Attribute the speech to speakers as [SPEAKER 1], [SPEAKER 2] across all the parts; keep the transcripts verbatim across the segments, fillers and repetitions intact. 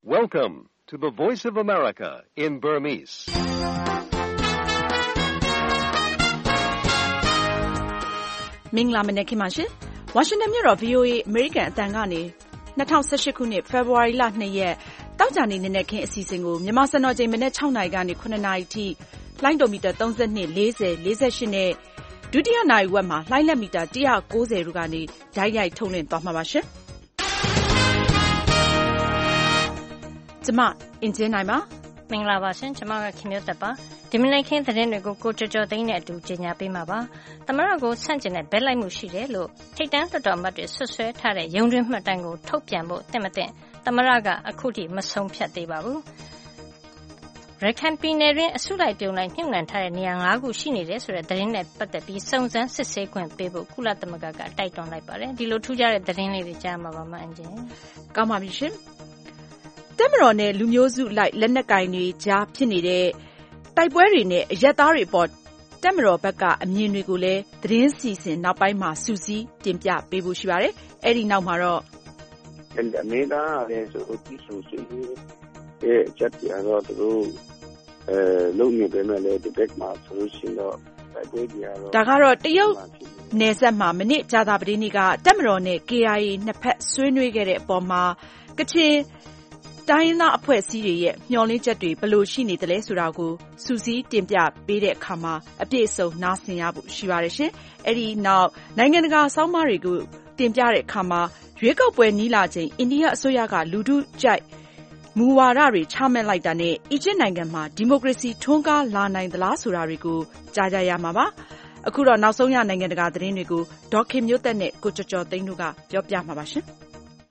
[SPEAKER 1] Welcome to the Voice of America in Burmese.
[SPEAKER 2] ။မင်္ဂလာမနက်ခင်းပါရှင်။ ဝါရှင်တန်မြို့တော် ဗွီအိုအေ အမေရိကန်အသံကနေ၂၀၁၈ခုနှစ်ဖေဖော်ဝါရီလ၂ရက်သောကြာနေ့နံနက်ခင်းအစီအစဉ်ကိုမြန်မာစံတော်ချိန်မနက်၆နာရီကနေ၇နာရီထိလှိုင်းဒိုမီတာ၃၂ ၄၀ ၄၈နဲ့ဒုတိယနာရီဝက်မှာလှိုင်းလက်မီတာ၁၉၀တို့ကနေဓာတ်ရိုက်ထုတ်လွှင့်သွားမှာပါရှင်။ကျမအင်ဂျင်နိုင်ပါ
[SPEAKER 3] မင်္ဂလာပါရှင်ကျမကခင်မျိုးသက်ပါဒီမနက်ခင်းသတင်းတွေကိုကိုကြော်ကြော်သိန်းနဲ့အတူကြေညာပေးမှာပါသမရကိုဆန့်ကျင်တဲ့ဘက်လိုက်မှုရှိတယ်လို့ထိတ်တန်းလွှတ်တော်အမတ်တွေဆွဆွဲထားတဲ့ရုံးတွင်းမှတ်တမ်းကိုထုတ်ပြန်ဖို့တင့်မတင့်သမရကအခုထိမဆုံးဖြတ်သေးပါဘူးရခိုင်ပြည်နယ်တွင်အစုလိုက်ပြုံလိုက်မြုပ်နှံထားတဲ့နေရာ၅ခုရှိနေတယ်ဆိုတဲ့သတင်းနဲ့ပတ်သက်ပြီးစုံစမ်းစစ်ဆေးခွင့်ပေးဖို့ကုလသမဂ္ဂကတိုက်တွန်းလိုက်ပါတယ်ဒီလိုထူးခြားတဲ့သတင်းလေးတွေကြားမှာပါမှအင်ဂျင်
[SPEAKER 2] ကောင်းပါပြီရှင်တပ်မတော်နဲ့လူမျိုးစုလိုက်လက်နက်ကင်တွေကြားဖြစ်နေတဲ့တိုက်ပွဲတွေနဲ့အရက်သားတွေပေါ်တပ်မတော်ဘက်ကအမြင်တွေကိုလည်းသတင်းစီစဉ်နောက်ပိုင်းမှာစူးစီးတင်ပြပေးဖို့ရှိပါတယ်။အဲဒီနောက်မှာတော့
[SPEAKER 4] အမေကလည်းဆိုဒီဆိုစီအဲချက်ပြတော့သူအဲလုံနေတယ်နဲ့လည်းဒီဘက်မှာဆိုရှင်တော့တိုက်ပွဲတွေကတော့
[SPEAKER 2] ဒါကတော့တရုတ်နယ်စပ်မှာမနစ်ကြာသာပတိနေ့ကတပ်မတော်နဲ့ ကေအိုင်အေ နှစ်ဖက်ဆွေးနွေးခဲ့တဲ့အပေါ်မှာကချင်တိုင်းရင်းသားအဖွဲ့အစည်းတွေရဲ့မျှော်လင့်ချက်တွေဘယ်လိုရှိနေသလဲဆိုတာကိုစူးစီးတင်ပြပေးတဲ့အခါမှာအပြည့်အစုံနားဆင်ရဖို့ရှိပါတယ်ရှင်။အဲဒီနောက်နိုင်ငံတကာဆောင်းပါးတွေကိုတင်ပြတဲ့အခါမှာရွေးကောက်ပွဲနီးလာချိန်အိန္ဒိယအစိုးရကလူထုကြိုက်မူဝါဒတွေချမှတ်လိုက်တာနဲ့အီဂျစ်နိုင်ငံမှာဒီမိုကရေစီထွန်းကားလာနိုင်သလားဆိုတာတွေကိုကြားကြရမှာပါ။အခုတော့နောက်ဆုံးရနိုင်ငံတကာသတင်းတွေကိုဒေါ်ခင်မျိုးသက်နဲ့ကိုကျော်ကျော်သိန်းတို့ကပြောပြမှာပါရှင်။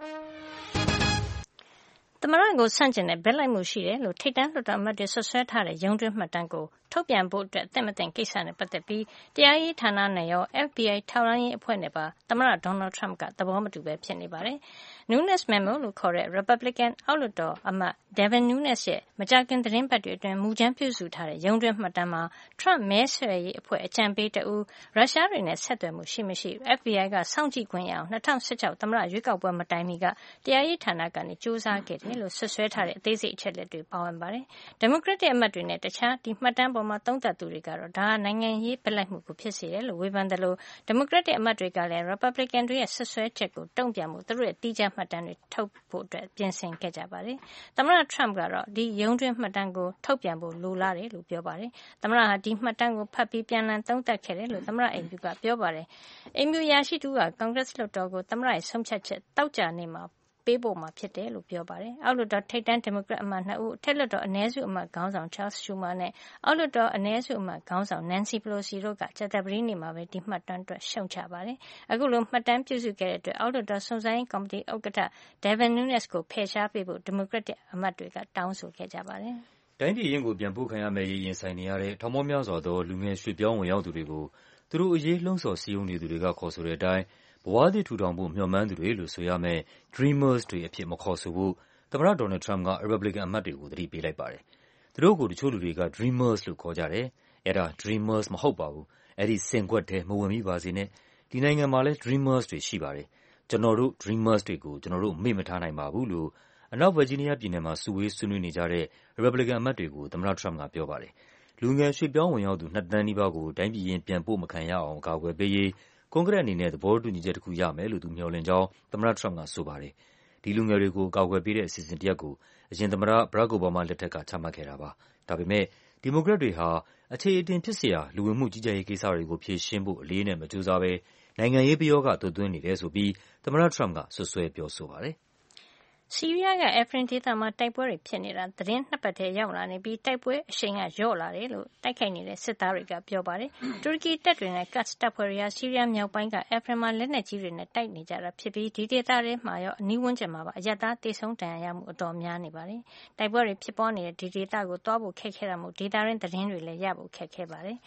[SPEAKER 3] သမရကိုဆန့်ကျင်တဲ့ဘက်လိုက်မှုရှိတယ်လို့ထိတ်တန်းလွှတ်တော်အမတ်တွေဆွဆွဲထားတဲ့ရုံးတွင်းမှတ်တမ်းကိုထုတ်ပြန်ဖို့အတွက်တင့်မတင့်ကိစ္စနဲ့ပတ်သက်ပြီးတရားရေးဌာနနဲ့ရော F B I ထောက်လှမ်းရေးအဖွဲ့နဲ့ပါသမရဒေါ်နယ်ထရမ့်ကသဘောမတူပဲဖြစ်နေပါတယ်။ Nunes Memo လို့ခေါ်တဲ့ Republican အောက်လွှတ်တော်အမတ် Devin Nunes ရဲ့မကြာခင်သတင်းပတ်တွေအတွင်းမူကြမ်းပြုစုထားတဲ့ရုံးတွင်းမှတ်တမ်းမှာ Trump မဲဆွယ်ရေးအဖွဲ့အကြံပေးတဦးရုရှားတွေနဲ့ဆက်သွယ်မှုရှိမရှိ F B I ကစောင့်ကြည့်ခွင့်ရအောင်၂၀၁၆သမရရွေးကောက်ပွဲမတိုင်မီကတရားရေးဌာနကနေစူးစမ်းခဲ့တယ်လို့ဆွဆွဲထားတဲ့အသေးစိတ်အချက်လက်တွေပါဝင်ပါတယ်။ Democratic အမတ်တွေနဲ့တခြားဒီမှတ်တမ်းပေါ်မှာသုံးသပ်သူတွေကတော့ဒါဟာနိုင်ငံရေးဘက်လိုက်မှုကိုဖြစ်စေတယ်လို့ဝေဖန်တယ်လို့ Democratic အမတ်တွေကလည်း Republican တွေရဲ့ဆွဆွဲချက်ကိုတုံ့ပြန်မှုသူတို့ရဲ့တီးခြားမှတ်တမ်းတွေထုတ်ဖို့အတွက်ပြင်ဆင်ခဲ့ကြပါတယ်။သမ္မတ Trump ကတော့ဒီရုံးတွင်းမှတ်တမ်းကိုထုတ်ပြန်ဖို့လိုလားတယ်လို့ပြောပါတယ်။သမ္မတဟာဒီမှတ်တမ်းကိုဖတ်ပြီးပြန်လှန်သုံးသပ်ခဲ့တယ်လို့သမ္မတအိမ်ဖြူကပြောပါတယ်။အိမ်ဖြူအရာရှိတူက Congress လွှတ်တော်ကိုသမ္မတရဲ့ဆုံးဖြတ်ချက်တောက်ကြနေမှာပေးဖို့မှာဖြစ်တယ်လို့ပြောပါတယ်။အောက်လွှတ်တော်ထိပ်တန်းဒီမိုကရက်အမတ်နှစ်ဦးအထက်လွှတ်တော်အနည်းစုအမတ်ခေါင်းဆောင် Charles Schumer နဲ့အောက်လွှတ်တော်အနည်းစုအမတ်ခေါင်းဆောင် Nancy Pelosi တို့ကကြာသပတေးနေ့မှာပဲဒီမှတ်တမ်းအတွက်ရှုံချပါတယ်။အခုလိုမှတ်တမ်းပြုစုခဲ့တဲ့အတွက်အောက်လွှတ်တော်စုံစမ်းရေးကော်မတီဥက္ကဋ္ဌ Devin Nunes ကိုဖယ်ရှားပေးဖို့ဒီမိုကရက်တစ်အမတ်တွေကတောင်းဆိုခဲ့ကြပါတယ်
[SPEAKER 5] ။တိုင်းပြည်ရင်းကိုပြန်ပို့ခံရမယ့်ရင်ဆိုင်နေရတဲ့ထောင်ပေါင်းများစွာသောလူငယ်ရွှေ့ပြောင်းဝင်ရောက်သူတွေကိုသူတို့အရေးလှုံ့ဆော်စည်းရုံးနေသူတွေကခေါ်ဆိုတဲ့အတိုင်းဘဝသစ်ထူထောင်ဖို့မျှော်မှန်းသူတွေလို့ဆိုရမယ့် Dreamers တွေအဖြစ်မခေါ်ဆိုဖို့သမ္မတဒေါ်နယ်ထရမ့်က Republican အမတ်တွေကိုသတိပေးလိုက်ပါတယ်။သူတို့ကိုတချို့လူတွေက Dreamers လို့ခေါ်ကြတယ်။အဲဒါ Dreamers မဟုတ်ပါဘူး။အဲဒီစင်ကွက်ထဲမဝင်မိပါစေနဲ့။ဒီနိုင်ငံမှာလည်း Dreamers တွေရှိပါတယ်။ကျနော်တို့ Dreamers တွေကိုကျနော်တို့မေ့မထားနိုင်ပါဘူးလို့အနောက်ဗာဂျီးနီးယားပြည်နယ်မှာစုဝေးဆွေးနွေးနေကြတဲ့ Republican အမတ်တွေကိုသမ္မတထရမ့်ကပြောပါတယ်။လူငယ်ရွှေ့ပြောင်းဝင်ရောက်သူနှစ်သန်းနီးပါးကိုတိုင်းပြည်ရင်းပြန်ပို့မခံရအောင်အကာအကွယ်ပေးရေးကွန်ဂရက်အနေနဲ့သဘောတူညီချက်တခုရမယ်လို့သူမျှော်လင့်ကြောင်းသမ္မတထရမ့်ကဆိုပါတယ်။ဒီလူငယ်တွေကိုအကာအကွယ်ပေးတဲ့အစီအစဉ်တရပ်ကိုအရင်သမ္မတ Barack Obama လက်ထက်ကချမှတ်ခဲ့တာပါ။ဒါပေမဲ့ဒီမိုကရက်တွေဟာအခြေအတင်ဖြစ်စရာလူဝင်မှုကြီးကြပ်ရေးကိစ္စတွေကိုဖြေရှင်းဖို့အလေးနဲ့မကြိုးစားဘဲနိုင်ငံရေးပယောဂသွတ်သွင်းနေတယ်ဆိုပြီးသမ္မတထရမ့်ကစွပ်စွဲပြောဆိုပါတယ်။
[SPEAKER 3] ဆီးရီးယားက Afrin ဒေသမှာတိုက်ပွဲတွေဖြစ်နေတာသတင်းနှစ်ပတ်ထဲရောက်လာနေပြီးတိုက်ပွဲအရှိန်ကလျော့လာတယ်လို့တိုက်ခိုက်နေတဲ့စစ်သားတွေကပြောပါတယ်။တူရကီတပ်တွေနဲ့ Kurds တပ်ဖွဲ့တွေကဆီးရီးယားမြောက်ပိုင်းက Afrin မှာလက်နက်ကြီးတွေနဲ့တိုက်နေကြတာဖြစ်ပြီးဒီဒေသထဲမှာရောအနီးဝန်းကျင်မှာပါအရပ်သားတေဆုံးဒဏ်ရာရမှုအတော်များနေပါတယ်။တိုက်ပွဲတွေဖြစ်ပွားနေတဲ့ဒီဒေသကိုသွားဖို့ခက်ခဲတာမို့ဒေသရင်းသတင်းတွေလည်းရဖို့ခက်ခဲပါတယ်။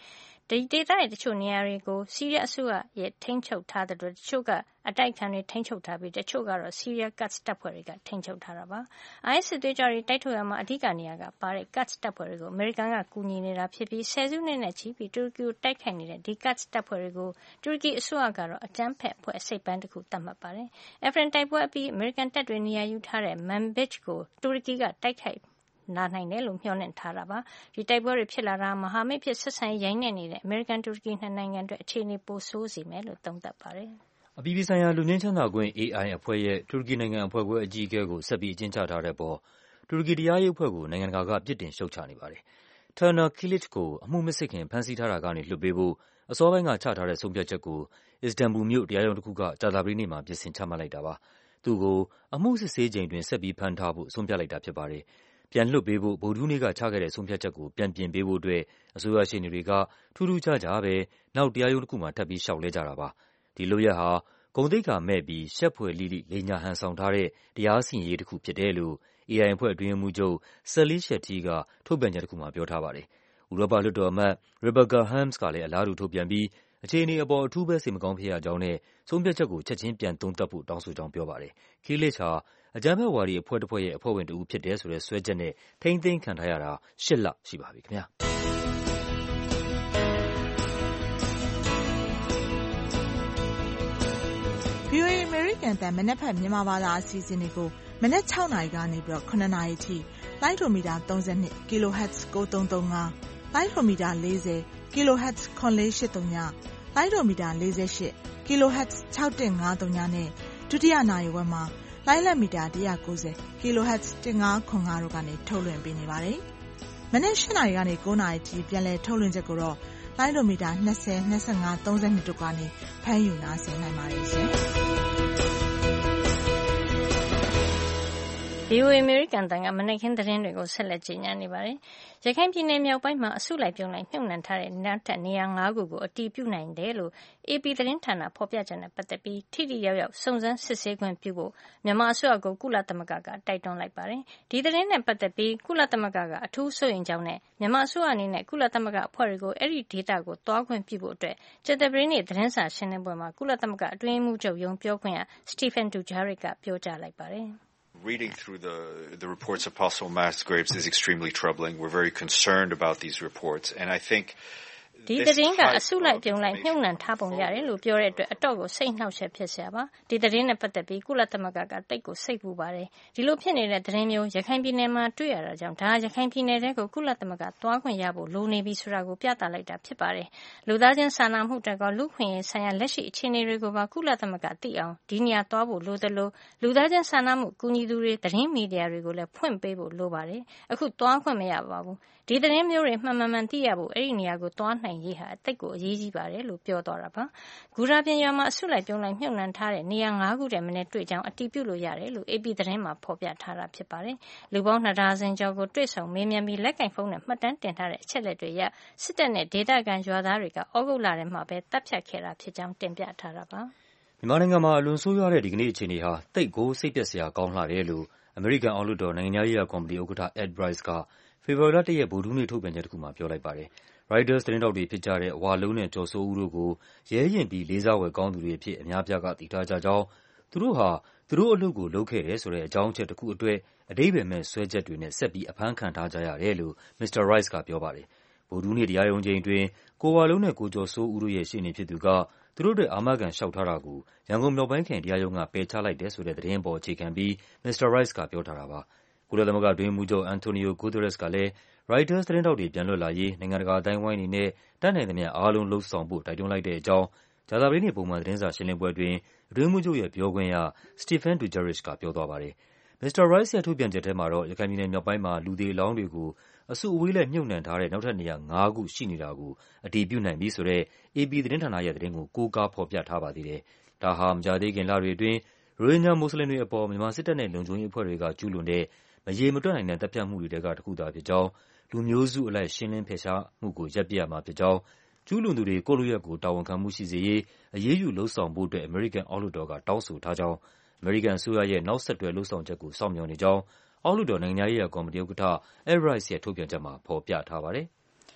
[SPEAKER 3] ဒီဒေသရဲ့တချို့နေရာတွေကိုဆီးရီးယားအစိုးရရဲ့ထိန်းချုပ်ထားတဲ့တချို့ကအတိုက်ခံတွေထိန်းချုပ်ထားပြီးတချို့ကတော့ဆီးရီးယားကတ်စ်တပ်ဖွဲ့တွေကထိန်းချုပ်ထားတာပါ။ အိုင်အက်စ်စစ်သွေးကြွတွေတိုက်ထုတ်ရမှာအဓိကနေရာကပါတဲ့ကတ်စ်တပ်ဖွဲ့တွေကိုအမေရိကန်ကကူညီနေတာဖြစ်ပြီးဆယ်စုနှစ်နဲ့ချီပြီးတူရကီကိုတိုက်ခိုက်နေတဲ့ဒီကတ်စ်တပ်ဖွဲ့တွေကိုတူရကီအစိုးရကတော့အကြမ်းဖက်အဖွဲ့အစိတ်ပိုင်းတစ်ခုသတ်မှတ်ပါတယ်။ အဖရင်တိုက်ပွဲအပြီးအမေရိကန်တပ်တွေနေရာယူထားတဲ့ Manbij ကိုတူရကီကတိုက်ခိုက်လာနိုင်တယ်လို့မျှော်လင့်ထားတာပါ။ဒီတိုက်ပွဲတွေဖြစ်လာတာမဟာမိတ်ဖြစ်ဆက်ဆံရေးရိုင်းနေနေတဲ့အမေရိကန်တူရကီနှစ်နိုင်ငံအတွက်အခြေအနေပိုဆိုးစေမယ်လို့သုံးသပ်ပါတယ်
[SPEAKER 5] ။အပြည်ပြည်ဆိုင်ရာလူငင်းချမ်းသာခွင့် အေအိုင် အဖွဲ့ရဲ့တူရကီနိုင်ငံအဖွဲ့ခွဲအကြီးအကဲကိုဆက်ပြီးအကျဉ်းချထားတဲ့အပေါ်တူရကီတရားရေးအဖွဲ့ကိုနိုင်ငံတကာကပြစ်တင်ရှုတ်ချနေပါတယ်။ Turner Kilic ကိုအမှုမစစ်ခင်ဖမ်းဆီးထားတာကနေလွှတ်ပေးဖို့အစောပိုင်းကချထားတဲ့ဆုံးဖြတ်ချက်ကိုအစ္စတန်ဘူလ်မြို့တရားရုံးတစ်ခုကကြာသပတေးနေ့မှာပြင်ဆင်ချမှတ်လိုက်တာပါ။သူ့ကိုအမှုစစ်ဆေးချိန်တွင်ဆက်ပြီးဖမ်းထားဖို့ဆုံးဖြတ်လိုက်တာဖြစ်ပါတယ်။ပြန်လွှတ်ပေးဖို့ဗုဒ္ဓဟူးနေ့ကချခဲ့တဲ့ဆုံးဖြတ်ချက်ကိုပြန်ပြင်ပေးဖို့အတွက်အစိုးရရှေ့နေတွေကထူးထူးခြားခြားပဲနောက်တရားရုံးတစ်ခုမှာထပ်ပြီးလျှောက်လဲကြတာပါ။ဒီလုပ်ရပ်ဟာဂုဏ်သိက္ခာမဲ့ပြီးရှက်ဖွယ်လိလိလိမ်ညာဟန်ဆောင်ထားတဲ့တရားစီရင်ရေးတစ်ခုဖြစ်တယ်လို့ အေအိုင် အဖွဲ့အတွင်းရေးမှူးချုပ် Sali Shetty ကထုတ်ပြန်ချက်တစ်ခုမှာပြောထားပါတယ်။ဥရောပလွှတ်တော်အမတ် Rebecca Harms ကလည်းအလားတူထုတ်ပြန်ပြီးအခြေအနေအပေါ်အထူးပဲစိတ်မကောင်းဖြစ်ရကြောင်းနဲ့ဆုံးဖြတ်ချက်ကိုချက်ချင်းပြန်သုံးသပ်ဖို့တောင်းဆိုကြောင်းပြောပါတယ်။ Kilic ဟာအကြမ်းဖက်ဝါဒီအဖွဲ့တစ်ဖွဲ့ရဲ့အဖွဲ့ဝင်တစ်ဦးဖြစ်တယ်ဆိုတဲ့စွဲချက်နဲ့ထိန်းသိမ်းခံထားရတာရှစ်လရှိပါပြီခင်ဗျာ။
[SPEAKER 6] ဗွီအိုအေ American တန်မနက်ဖက်မြန်မာဘာသာအစီအစဉ်တွေကိုမနက်၆နာရီကနေပြီးတော့ခုနှစ်နာရီထိလိုင်းဒိုမီတာသုံး၂ kilohertz ကိုသုံးသုံးငါးလိုင်းဒိုမီတာ၄၀ kilohertz ခွန်လေးရှစ်သုံးညလိုင်းဒိုမီတာ၄၈ kilohertz ၆၁၅သုံးညနဲ့ဒုတိယနာရီဝက်မှာလိုင်းလက်မီတာ၁၉၀ kilohertz ၁၅ခွန်ငါတို့ကနေထုတ်လွှင့်ပေးနေပါတယ်။မနက်၈နာရီကနေ၉နာရီထိပြန်လည်ထုတ်လွှင့်ချက်ကိုတော့လိုင်းဒိုမီတာ၂၀ ၂၅ ၃၂တို့ကနေဖမ်းယူနားဆင်နိုင်ပါတယ်ရှင်။
[SPEAKER 3] ဗွီအိုအေ American တန်ကမနက်ခင်းသတင်းတွေကိုဆက်လက်ကြီးညာနေပါတယ်။ရခိုင်ပြည်နယ်မြောက်ပိုင်းမှာအစုလိုက်ပြုံလိုက်မြုပ်နှံထားတဲ့နောက်ထပ်နေရာငါးခုကိုအတည်ပြုနိုင်တယ်လို့ အေပီ သတင်းဌာနဖော်ပြချက်နဲ့ပတ်သက်ပြီးထိထိရောက်ရောက်စုံစမ်းစစ်ဆေးခွင့်ပြုဖို့မြန်မာအစိုးရကိုကုလသမဂ္ဂကတိုက်တွန်းလိုက်ပါတယ်။ဒီသတင်းနဲ့ပတ်သက်ပြီးကုလသမဂ္ဂကအထူးစိုးရိမ်ကြောင်းနဲ့မြန်မာအစိုးရအနေနဲ့ကုလသမဂ္ဂအဖွဲ့တွေကိုအဲ့ဒီဒေသကိုသွားခွင့်ပြုဖို့အတွက်ကြာသပတေးနေ့သတင်းစာရှင်းလင်းပွဲမှာကုလသမဂ္ဂအတွင်းရေးမှူးချုပ်ရုံးပြောခွင့်ရ Stephen Dujarric ကပြောကြားလိုက်ပါတယ်။
[SPEAKER 7] Reading through the, the reports of possible mass graves is extremely troubling. We're very concerned about these reports. And I think
[SPEAKER 3] ဒီသတင်းကအစုလိုက်ပြုံလိုက်မြုပ်နှံထားပုံရတယ်လို့ပြောတဲ့အတွက်အတော့ကိုစိတ်နှောက်ယှက်ဖြစ်စရာပါဒီသတင်းနဲ့ပတ်သက်ပြီးကုလသမဂ္ဂကတိတ်ကိုစိတ်ပူပါတယ်ဒီလိုဖြစ်နေတဲ့သတင်းမျိုးရခိုင်ပြည်နယ်မှာတွေ့ရတာကြောင့်ဒါရခိုင်ပြည်နယ်တဲ့ကိုကုလသမဂ္ဂသွားခွင့်ရဖို့လိုနေပြီဆိုတာကိုပြသလိုက်တာဖြစ်ပါတယ်လူသားချင်းစာနာမှုတကောလူခွင့်ရေးဆိုင်ရာလက်ရှိအခြေအနေတွေကိုပါကုလသမဂ္ဂသိအောင်ဒီနေရာသွားဖို့လိုသလိုလူသားချင်းစာနာမှုကူညီသူတွေသတင်းမီဒီယာတွေကိုလည်းဖွင့်ပေးဖို့လိုပါတယ်အခုသွားခွင့်မရပါဘူးဒီသတင်းမျိုးတွေမှန်မှန်မှန်သိရဖို့အဲ့ဒီနေရာကိုသွားနိုင်ရေးဟာအသိကိုအရေးကြီးပါတယ်လို့ပြောသွားတာပါဂူရာပြင်ရွာမှာအစုလိုက်ပြုံလိုက်မြုပ်နှံထားတဲ့နေရာငါးခုတည်းမနေ့တွေ့ကြောင်းအတည်ပြုလို့ရတယ်လို့ အေပီ သတင်းမှာဖော်ပြထားတာဖြစ်ပါတယ်လူပေါင်းနှစ်ဒါဇင်ကျော်ကိုတွေ့ဆုံမေးမြန်းပြီးလက်ကင်ဖုန်းနဲ့မှတ်တမ်းတင်ထားတဲ့အချက်လက်တွေရစစ်တပ်နဲ့ဒေသခံရွာသားတွေကဩဂုတ်လထဲမှာပဲတပ်ဖြတ်ခဲ့တာဖြစ်ကြောင်းတင်ပြထားတာပါ
[SPEAKER 5] မြန်မာနိုင်ငံမှာအလွန်ဆိုးရွားတဲ့ဒီကနေ့အခြေအနေဟာတိတ်ကိုစိတ်ပျက်စရာကောင်းလှတယ်လို့အမေရိကန်အောက်လွှတ်တော်နိုင်ငံရေးရာကော်မတီဥက္ကဋ္ဌ Ed Royce ကဖေဖော်ဝါရီလတစ်ရက်ဗုဒ္ဓဟူးနေ့ထုတ်ပြန်ချက်တစ်ခုမှာပြောလိုက်ပါတယ်။ Reuters သတင်းထောက်တွေဖြစ်ကြတဲ့ဝါလုံးနဲ့ကျော်စိုးဦးတို့ကိုရဲရင်ပြီးလေးစားဝယ်ကောင်းသူတွေအဖြစ်အများပြားကသိထားကြကြောင်းသူတို့ဟာသူတို့အလုပ်ကိုလုပ်ခဲ့တယ်ဆိုတဲ့အကြောင်းအချက်တစ်ခုအတွက်အဓိပ္ပာယ်မဲ့စွဲချက်တွေနဲ့ဆက်ပြီးအဖမ်းခံထားကြရတယ်လို့ မစ္စတာ Royce ကပြောပါတယ်။ဗုဒ္ဓဟူးနေ့တရားရုံးချိန်အတွင်းကိုဝါလုံးနဲ့ကိုကျော်စိုးဦးတို့ရဲ့ရှေ့နေဖြစ်သူကသူတို့အတွက်အာမခံလျှောက်ထားတာကိုရန်ကုန်မြောက်ပိုင်းခရိုင်တရားရုံးကပယ်ချလိုက်တယ်ဆိုတဲ့သတင်းပေါ်အခြေခံပြီးမစ္စတာ Royce ကပြောထားတာပါ။ကုလသမဂ္ဂအတွင်းရေးမှူးချုပ် Antonio Guterres ကလည်း Reuters သတင်းထောက်တွေပြန်လွတ်လာရေးနိုင်ငံတကာအသိုင်းအဝိုင်းအနေနဲ့တတ်နိုင်သမျှအားလုံးလုပ်ဆောင်ဖို့တိုက်တွန်းလိုက်တဲ့အကြောင်းကြာသပတေးနေ့ပုံမှန်သတင်းစာရှင်းလင်းပွဲအတွင်းအတွင်းရေးမှူးချုပ်ရဲ့ပြောခွင့်ရ Stephen Dujarric ကပြောသွားပါတယ်။မစ္စတာ Royce ရဲ့ထုတ်ပြန်ချက်ထဲမှာတော့ရခိုင်ပြည်နယ်မြောက်ပိုင်းမှာလူသေအလောင်းတွေကိုအစုအဝေးလိုက်မြုပ်နှံထားတဲ့နောက်ထပ်နေရာငါးခုရှိနေတာကိုအတည်ပြုနိုင်ပြီဆိုတဲ့ အေပီ သတင်းဌာနရဲ့သတင်းကိုကိုးကားဖော်ပြထားပါသေးတယ်။ဒါဟာမကြာသေးခင်လတွေအတွင်းရိုဟင်ဂျာမွတ်စလင်တွေအပေါ်မြန်မာစစ်တပ်နဲ့လုံခြုံရေးအဖွဲ့တွေကကျူးလွန်တဲ့မရေမတွက်နိုင်တဲ့သတ်ဖြတ်မှုတွေထဲကတစ်ခုသာဖြစ်ကြောင်းလူမျိုးစုအလိုက်ရှင်းလင်းဖယ်ရှားမှုကိုရပ်ပစ်ရမှာဖြစ်ကြောင်းကျူးလွန်သူတွေကိုယ့်လုပ်ရပ်ကိုတာဝန်ခံမှုရှိစေရေးအရေးယူလုပ်ဆောင်ဖို့အတွက်အမေရိကန်အောက်လွှတ်တော်ကတောင်းဆိုထားကြောင်းအမေရိကန်အစိုးရရဲ့နောက်ဆက်တွဲလုပ်ဆောင်ချက်ကိုစောင့်မျှော်နေကြောင်းအောက်လွှတ်တော်နိုင်ငံရေးရာကော်မတီဥက္ကဋ္ဌ Ed Royce ရဲ့ထုတ်ပြန်ချက်မှာဖော်ပြထားပါတယ်
[SPEAKER 3] ရ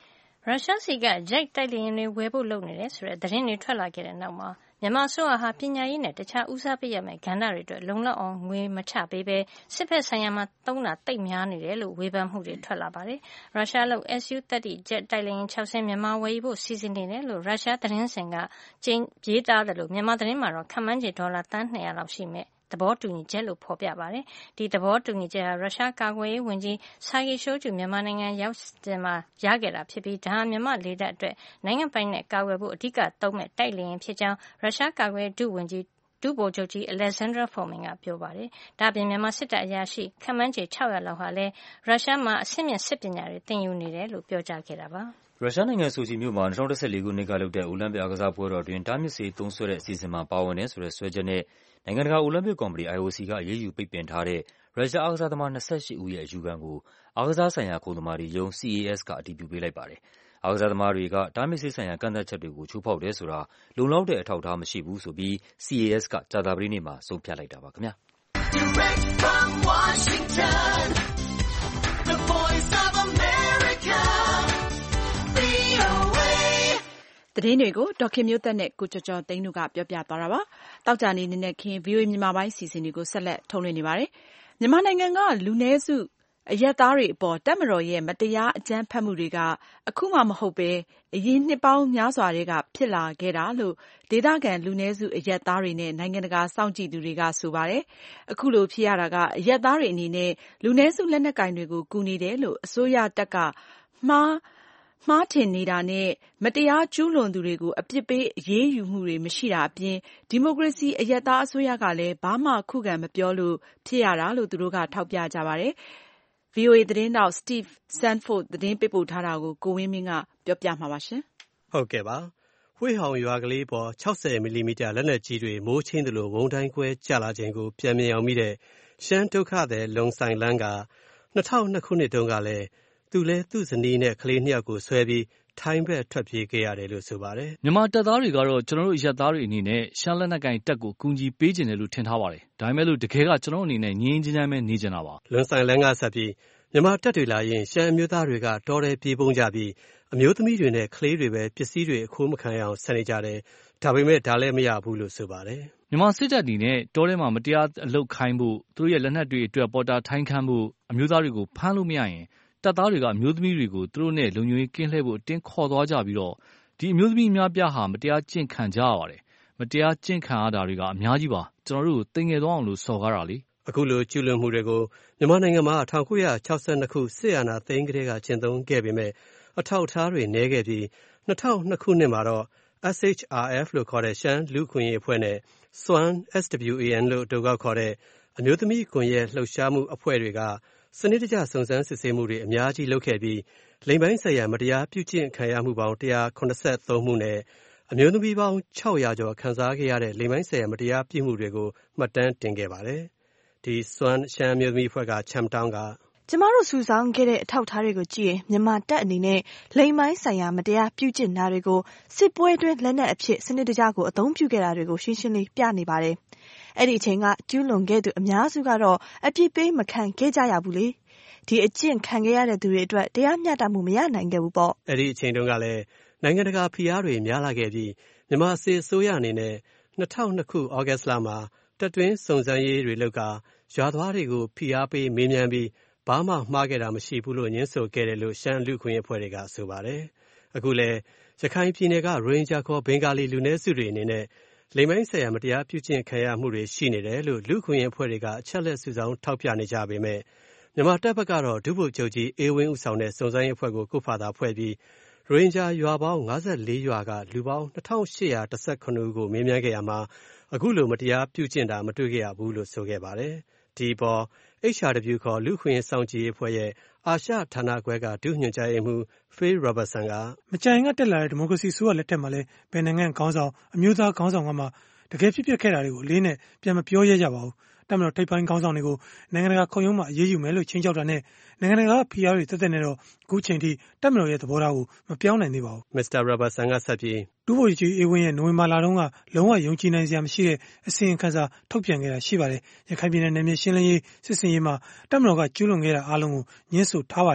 [SPEAKER 3] ရုရှားစီက Jet တိုက်လေယာဉ်တွေဝယ်ဖို့လုပ်နေတယ်ဆိုတဲ့သတင်းတွေထွက်လာခဲ့တဲ့နောက်မှာမြန်မာအစိုးရဟာပညာရေးနဲ့တခြားဦးစားပေးရမယ့်ကဏ္ဍတွေအတွက်လုံလောက်အောင်ငွေမချပေးဘဲစစ်ဘက်ဆိုင်ရာမှာသုံးတာတိတ်များနေတယ်လို့ဝေဖန်မှုတွေထွက်လာပါတယ်။ရုရှားလုပ် S U သတ်တီ Jet တိုက်လေယာဉ်၆စင်းမြန်မာဝယ်ယူဖို့စီစဉ်နေတယ်လို့ရုရှားသတင်းစင်ကကြေညာရေးသားတယ်လို့မြန်မာသတင်းမှာတော့ခန့်မှန်းခြေဒေါ်လာသန်းနှစ်ရာလောက်ရှိမယ်သဘောတူညီချက်လို့ဖော်ပြပါတယ်။ဒီသဘောတူညီချက်ဟာရုရှားကာကွယ်ရေးဝန်ကြီးဆာဂီရှိုဂျူမြန်မာနိုင်ငံရောက်စဉ်မှာရခဲ့တာဖြစ်ပြီးဒါဟာမြန်မာလေတပ်အတွက်နိုင်ငံပိုင်နဲ့ကာကွယ်ဖို့အဓိကသုံးမဲ့တိုက်လေယာဉ်ဖြစ်ကြောင်းရုရှားကာကွယ်ရေးဒုဝန်ကြီးဒုဗိုလ်ချုပ်ကြီး Alexander Fomin ကပြောပါတယ်။ဒါ့အပြင်မြန်မာစစ်တပ်အရာရှိခန့်မှန်းခြေ၆ရာလောက်ဟာလည်းရုရှားမှာအဆင့်မြင့်စစ်ပညာတွေသင်ယူနေတယ်လို့ပြောကြားခဲ့တာပါ
[SPEAKER 5] ။ရုရှားနိုင်ငံဆိုချီမြို့မှာ၂၀၁၄ခုနှစ်ကလုပ်တဲ့အိုလံပစ်အားကစားပွဲတော်တွင်တားမြစ်ဆေးသုံးစွဲတဲ့အစီအစဉ်မှာပါဝင်တယ်ဆိုတဲ့စွဲချက်နဲ့နိုင်ငံတကာအိုလံပစ်ကော်မတီ I O C ကအရေးယူပိတ်ပင်ထားတဲ့ရုရှားအားကစားသမား၂၈ဦးရဲ့အယူခံကိုအားကစားဆိုင်ရာခုံသမာဓိရုံး C A S ကအတည်ပြုပေးလိုက်ပါတယ်။အားကစားသမားတွေကတားမြစ်ဆေးဆိုင်ရာကန့်သတ်ချက်တွေကိုချိုးဖောက်တယ်ဆိုတာလုံလောက်တဲ့အထောက်အထားမရှိဘူးဆိုပြီး C A S ကကြာသပတေးနေ့မှာဆုံးဖြတ်လိုက်တာပါခင်ဗျာ။ Direct from Washington, the voice of America, V O A
[SPEAKER 2] သတင်းတွေကိုဒေါက်ခင်မျိုးသက်နဲ့ကိုကျော်ကျော်သိန်းတို့ကပြောပြသွားတာပါ။တောက်ကြနေနေနဲ့ခင် V O A မြန်မာပိုင်းစီစဉ်တွေကိုဆက်လက်ထုတ်လွှင့်နေပါတယ်။မြန်မာနိုင်ငံကလူနည်းစုအရပ်သားတွေအပေါ်တပ်မတော်ရဲ့မတရားအကြမ်းဖက်မှုတွေကအခုမှမဟုတ်ပဲအရင်နှစ်ပေါင်းများစွာတည်းကဖြစ်လာခဲ့တာလို့ဒေသခံလူနည်းစုအရပ်သားတွေနဲ့နိုင်ငံတကာစောင့်ကြည့်သူတွေကဆိုပါတယ်။အခုလိုဖြစ်ရတာကအရပ်သားတွေအနေနဲ့လူနည်းစုလက်နက်ကိုင်တွေကိုကူညီတယ်လို့အစိုးရတပ်ကမှားမှားထင်နေတာနဲ့မတရားကျူးလွန်သူတွေကိုအပြစ်ပေးအရေးယူမှုတွေမရှိတာအပြင်ဒီမိုကရေစီအရပ်သားအစိုးရကလည်းဘာမှခုခံမပြောလို့ဖြစ်ရတာလို့သူတို့ကထောက်ပြကြပါတယ်။ V O A သတင်းတောက် Steve Sanford သတင်းပေးပို့ထားတာကိုကိုဝင်းမင်းကပြောပြမှာပါရှင်
[SPEAKER 8] ။ဟုတ်ကဲ့ပါ။ဝှေ့ဟောင်ရွာကလေးပေါ်၆၀မီလီမီတာလက်နက်ကြီးတွေမိုးချင်းသလိုဝုန်းတိုင်းကွဲကျလာခြင်းကိုပြန်မြင်အောင်မိတဲ့ရှမ်းဒုက္ခသည်လုံဆိုင်လန်းက၂၀၀၂ခုနှစ်တုန်းကလည်းသူလဲသူ့ဇနီးနဲ့ကလေးနှစ်ယောက်ကိုဆွဲပြီးထိုင်းဘက်ထွက်ပြေးခဲ့ရတယ်လို့ဆိုပါတယ်
[SPEAKER 9] ။မြန်မာတပ်သားတွေကတော့ကျွန်တော်တို့ရက်သားတွေအနေနဲ့ရှမ်းလက်နက်ကင်တပ်ကိုကူညီပေးခြင်းတယ်လို့ထင်ထားပါတယ်။ဒါပေမဲ့လို့တကယ်ကကျွန်တော်အနေနဲ့ငြင်းငြင်းချမ်းပဲနေကြတာပါ
[SPEAKER 8] ။လွန်ဆိုင်လန်းကဆက်ပြီးမြန်မာတပ်တွေလာရင်ရှမ်းအမျိုးသားတွေကတော်တယ်ပြေးပုံးကြပြီးအမျိုးသမီးတွေနဲ့ကလေးတွေပဲပစ္စည်းတွေအခိုးမခံရအောင်ဆက်နေကြတယ်။ဒါပေမဲ့ဒါလည်းမရဘူးလို့ဆိုပါတယ်
[SPEAKER 9] ။မြန်မာစစ်တပ်အနေနဲ့တောထဲမှာမတရားအလုပ်ခိုင်းဖို့သူတို့ရဲ့လက်နက်တွေအတွက်ပေါ်တာထိုင်းခမ်းဖို့အမျိုးသားတွေကိုဖမ်းလို့မရရင်တပ်သားတွေကအမျိုးသမီးတွေကိုသူတို့နဲ့လုံခြုံရေးကင်းလှည့်ဖို့အတင်းခေါ်သွားကြပြီးတော့ဒီအမျိုးသမီးအများပြားဟာမတရားကျင့်ခံကြရပါတယ်။မတရားကျင့်ခံရတာတွေကအများကြီးပါ။ကျွန်တော်တို့တင်ငယ်သွားအောင်လို့စော်ကားတာလေ
[SPEAKER 8] ။အခုလိုကျူးလွန်မှုတွေကိုမြန်မာနိုင်ငံမှာ၁၉၆၂ခုစစ်အာဏာသိမ်းကတည်းကကျင့်သုံးခဲ့ပေမဲ့အထောက်အထားတွေနည်းခဲ့ပြီး၂၀၀၂ခုနှစ်မှာတော့ S H R F လို့ခေါ်တဲ့ရှမ်းလူ့အခွင့်အရေးအဖွဲ့နဲ့ S W A N S W A N လို့အတိုကောက်ခေါ်တဲ့အမျိုးသမီးကွန်ရက်လှုပ်ရှားမှုအဖွဲ့တွေကစနစ်တကျစုံစမ်းစစ်ဆေးမှုတွေအများကြီးလုပ်ခဲ့ပြီးလိင်ပိုင်းဆိုင်ရာမတရားပြုကျင့်ခံရမှုပေါင်း၁၇၃မှုနဲ့အမျိုးသမီးပေါင်း၆၀၀ကျော်ခံစားခဲ့ရတဲ့လိင်ပိုင်းဆိုင်ရာမတရားပြုမှုတွေကိုမှတ်တမ်းတင်ခဲ့ပါတယ်။ဒီ S W A N ရှမ်းအမျိုးသမီးအဖွဲ့ကချမ်တောင်းက
[SPEAKER 6] ကျမတို့စုဆောင်းခဲ့တဲ့အထောက်အထားတွေကိုကြည့်ရင်မြန်မာတပ်အနေနဲ့လိင်ပိုင်းဆိုင်ရာမတရားပြုကျင့်တာတွေကိုစစ်ပွဲတွင်းလက်နက်အဖြစ်စနစ်တကျကိုအသုံးပြုခဲ့တာတွေကိုရှင်းရှင်းလေးပြနေပါတယ်။အဲ့ဒီအချိန်ကကျူးလွန်ခဲ့သူအများစုကတော့အပြစ်ပေးမခံခဲ့ကြရဘူးလေ။ဒီအကျင့်ခံခဲ့ရတဲ့သူတွေအတွက်တရားမျှတမှုမရနိုင်ခဲ့ဘူးပေါ့
[SPEAKER 8] ။အဲ့ဒီအချိန်တုန်းကလည်းနိုင်ငံတကာဖိအားတွေများလာခဲ့ပြီးမြန်မာစစ်အစိုးရအနေနဲ့၂၀၀၂ခုဩဂတ်လမှာတပ်တွင်းစုံစမ်းရေးတွေလုပ်ကရွာသားတွေကိုဖိအားပေးမေးမြန်းပြီးဘာမှမှားခဲ့တာမရှိဘူးလို့ညင်းဆိုခဲ့တယ်လို့ရှမ်းလူ့အခွင့်အရေးအဖွဲ့တွေကဆိုပါတယ်။အခုလည်းရခိုင်ပြည်နယ်ကရိုဟင်ဂျာခေါ်ဘင်္ဂါလီလူနည်းစုတွေအနေနဲ့လိင်ပိုင်းဆိုင်ရာမတရားပြုကျင့်ခံရမှုတွေရှိနေတယ်လို့လူ့အခွင့်အရေးအဖွဲ့တွေကအချက်လက်စုဆောင်းထောက်ပြနေကြပေမဲ့မြန်မာတပ်ဘက်ကတော့ဒုဗိုလ်ချုပ်ကြီးအေးဝင်းဦးဆောင်တဲ့စုံစမ်းရေးအဖွဲ့ကိုကိုဖာသာဖွဲ့ပြီးရိုဟင်ဂျာရွာပေါင်း၅၄ရွာကလူပေါင်း၂၈၁၇ဦးကိုမေးမြန်းခဲ့ရမှာအခုလိုမတရားပြုကျင့်တာမတွေ့ခဲ့ရဘူးလို့ဆိုခဲ့ပါတယ်။ဒီပေါ် H R W ခေါ်လူ့အခွင့်အရေးစောင့်ကြည့်ရေးအဖွဲ့ရဲ့အာရှဌာနခွဲကဒုညွှန်ကြားရေးမှူး Phil Robertson က
[SPEAKER 10] မကြိုင်ကတက်လာတဲ့ဒီမိုကရေစီဆိုရလက်ထက်မှာလဲဘယ်နိုင်ငံခေါင်းဆောင်အမျိုးသားခေါင်းဆောင်ကမှတကယ်ဖြစ်ဖြစ်ခဲ့တာတွေကိုအလေးနဲ့ပြန်မပြောရကြပါဘူး။တပ်မတော်ထိပ်ပိုင်းခေါင်းဆောင်တွေကိုနိုင်ငံတကာခုံရုံးမှာအရေးယူမယ်လို့ချင်းချောက်တာနဲ့နိုင်ငံတကာဖိအားတွေတက်တက်နဲ့တော့အခုချိန်ထိတပ်မတော်ရဲ့သဘောထားကိုမပြောင်းနိုင်သေးပါဘူး
[SPEAKER 8] ။ Mister Robertson ကဆက်ပြီး
[SPEAKER 10] ဒုဗိုလ်ချုပ်အေးဝင်းရဲ့နိုဝင်ဘာလတုန်းကလုံးဝယုံကြည်နိုင်စရာမရှိတဲ့အစီရင်ခံစာထုတ်ပြန်ခဲ့တာရှိပါတယ်။ရခိုင်ပြည်နယ်နယ်မြေရှင်းလင်းရေးစစ်စင်ရေးမှာတပ်မတော်ကကျူးလွန်ခဲ့တာအားလုံးကိုညှင်းဆိုထားပါတယ်။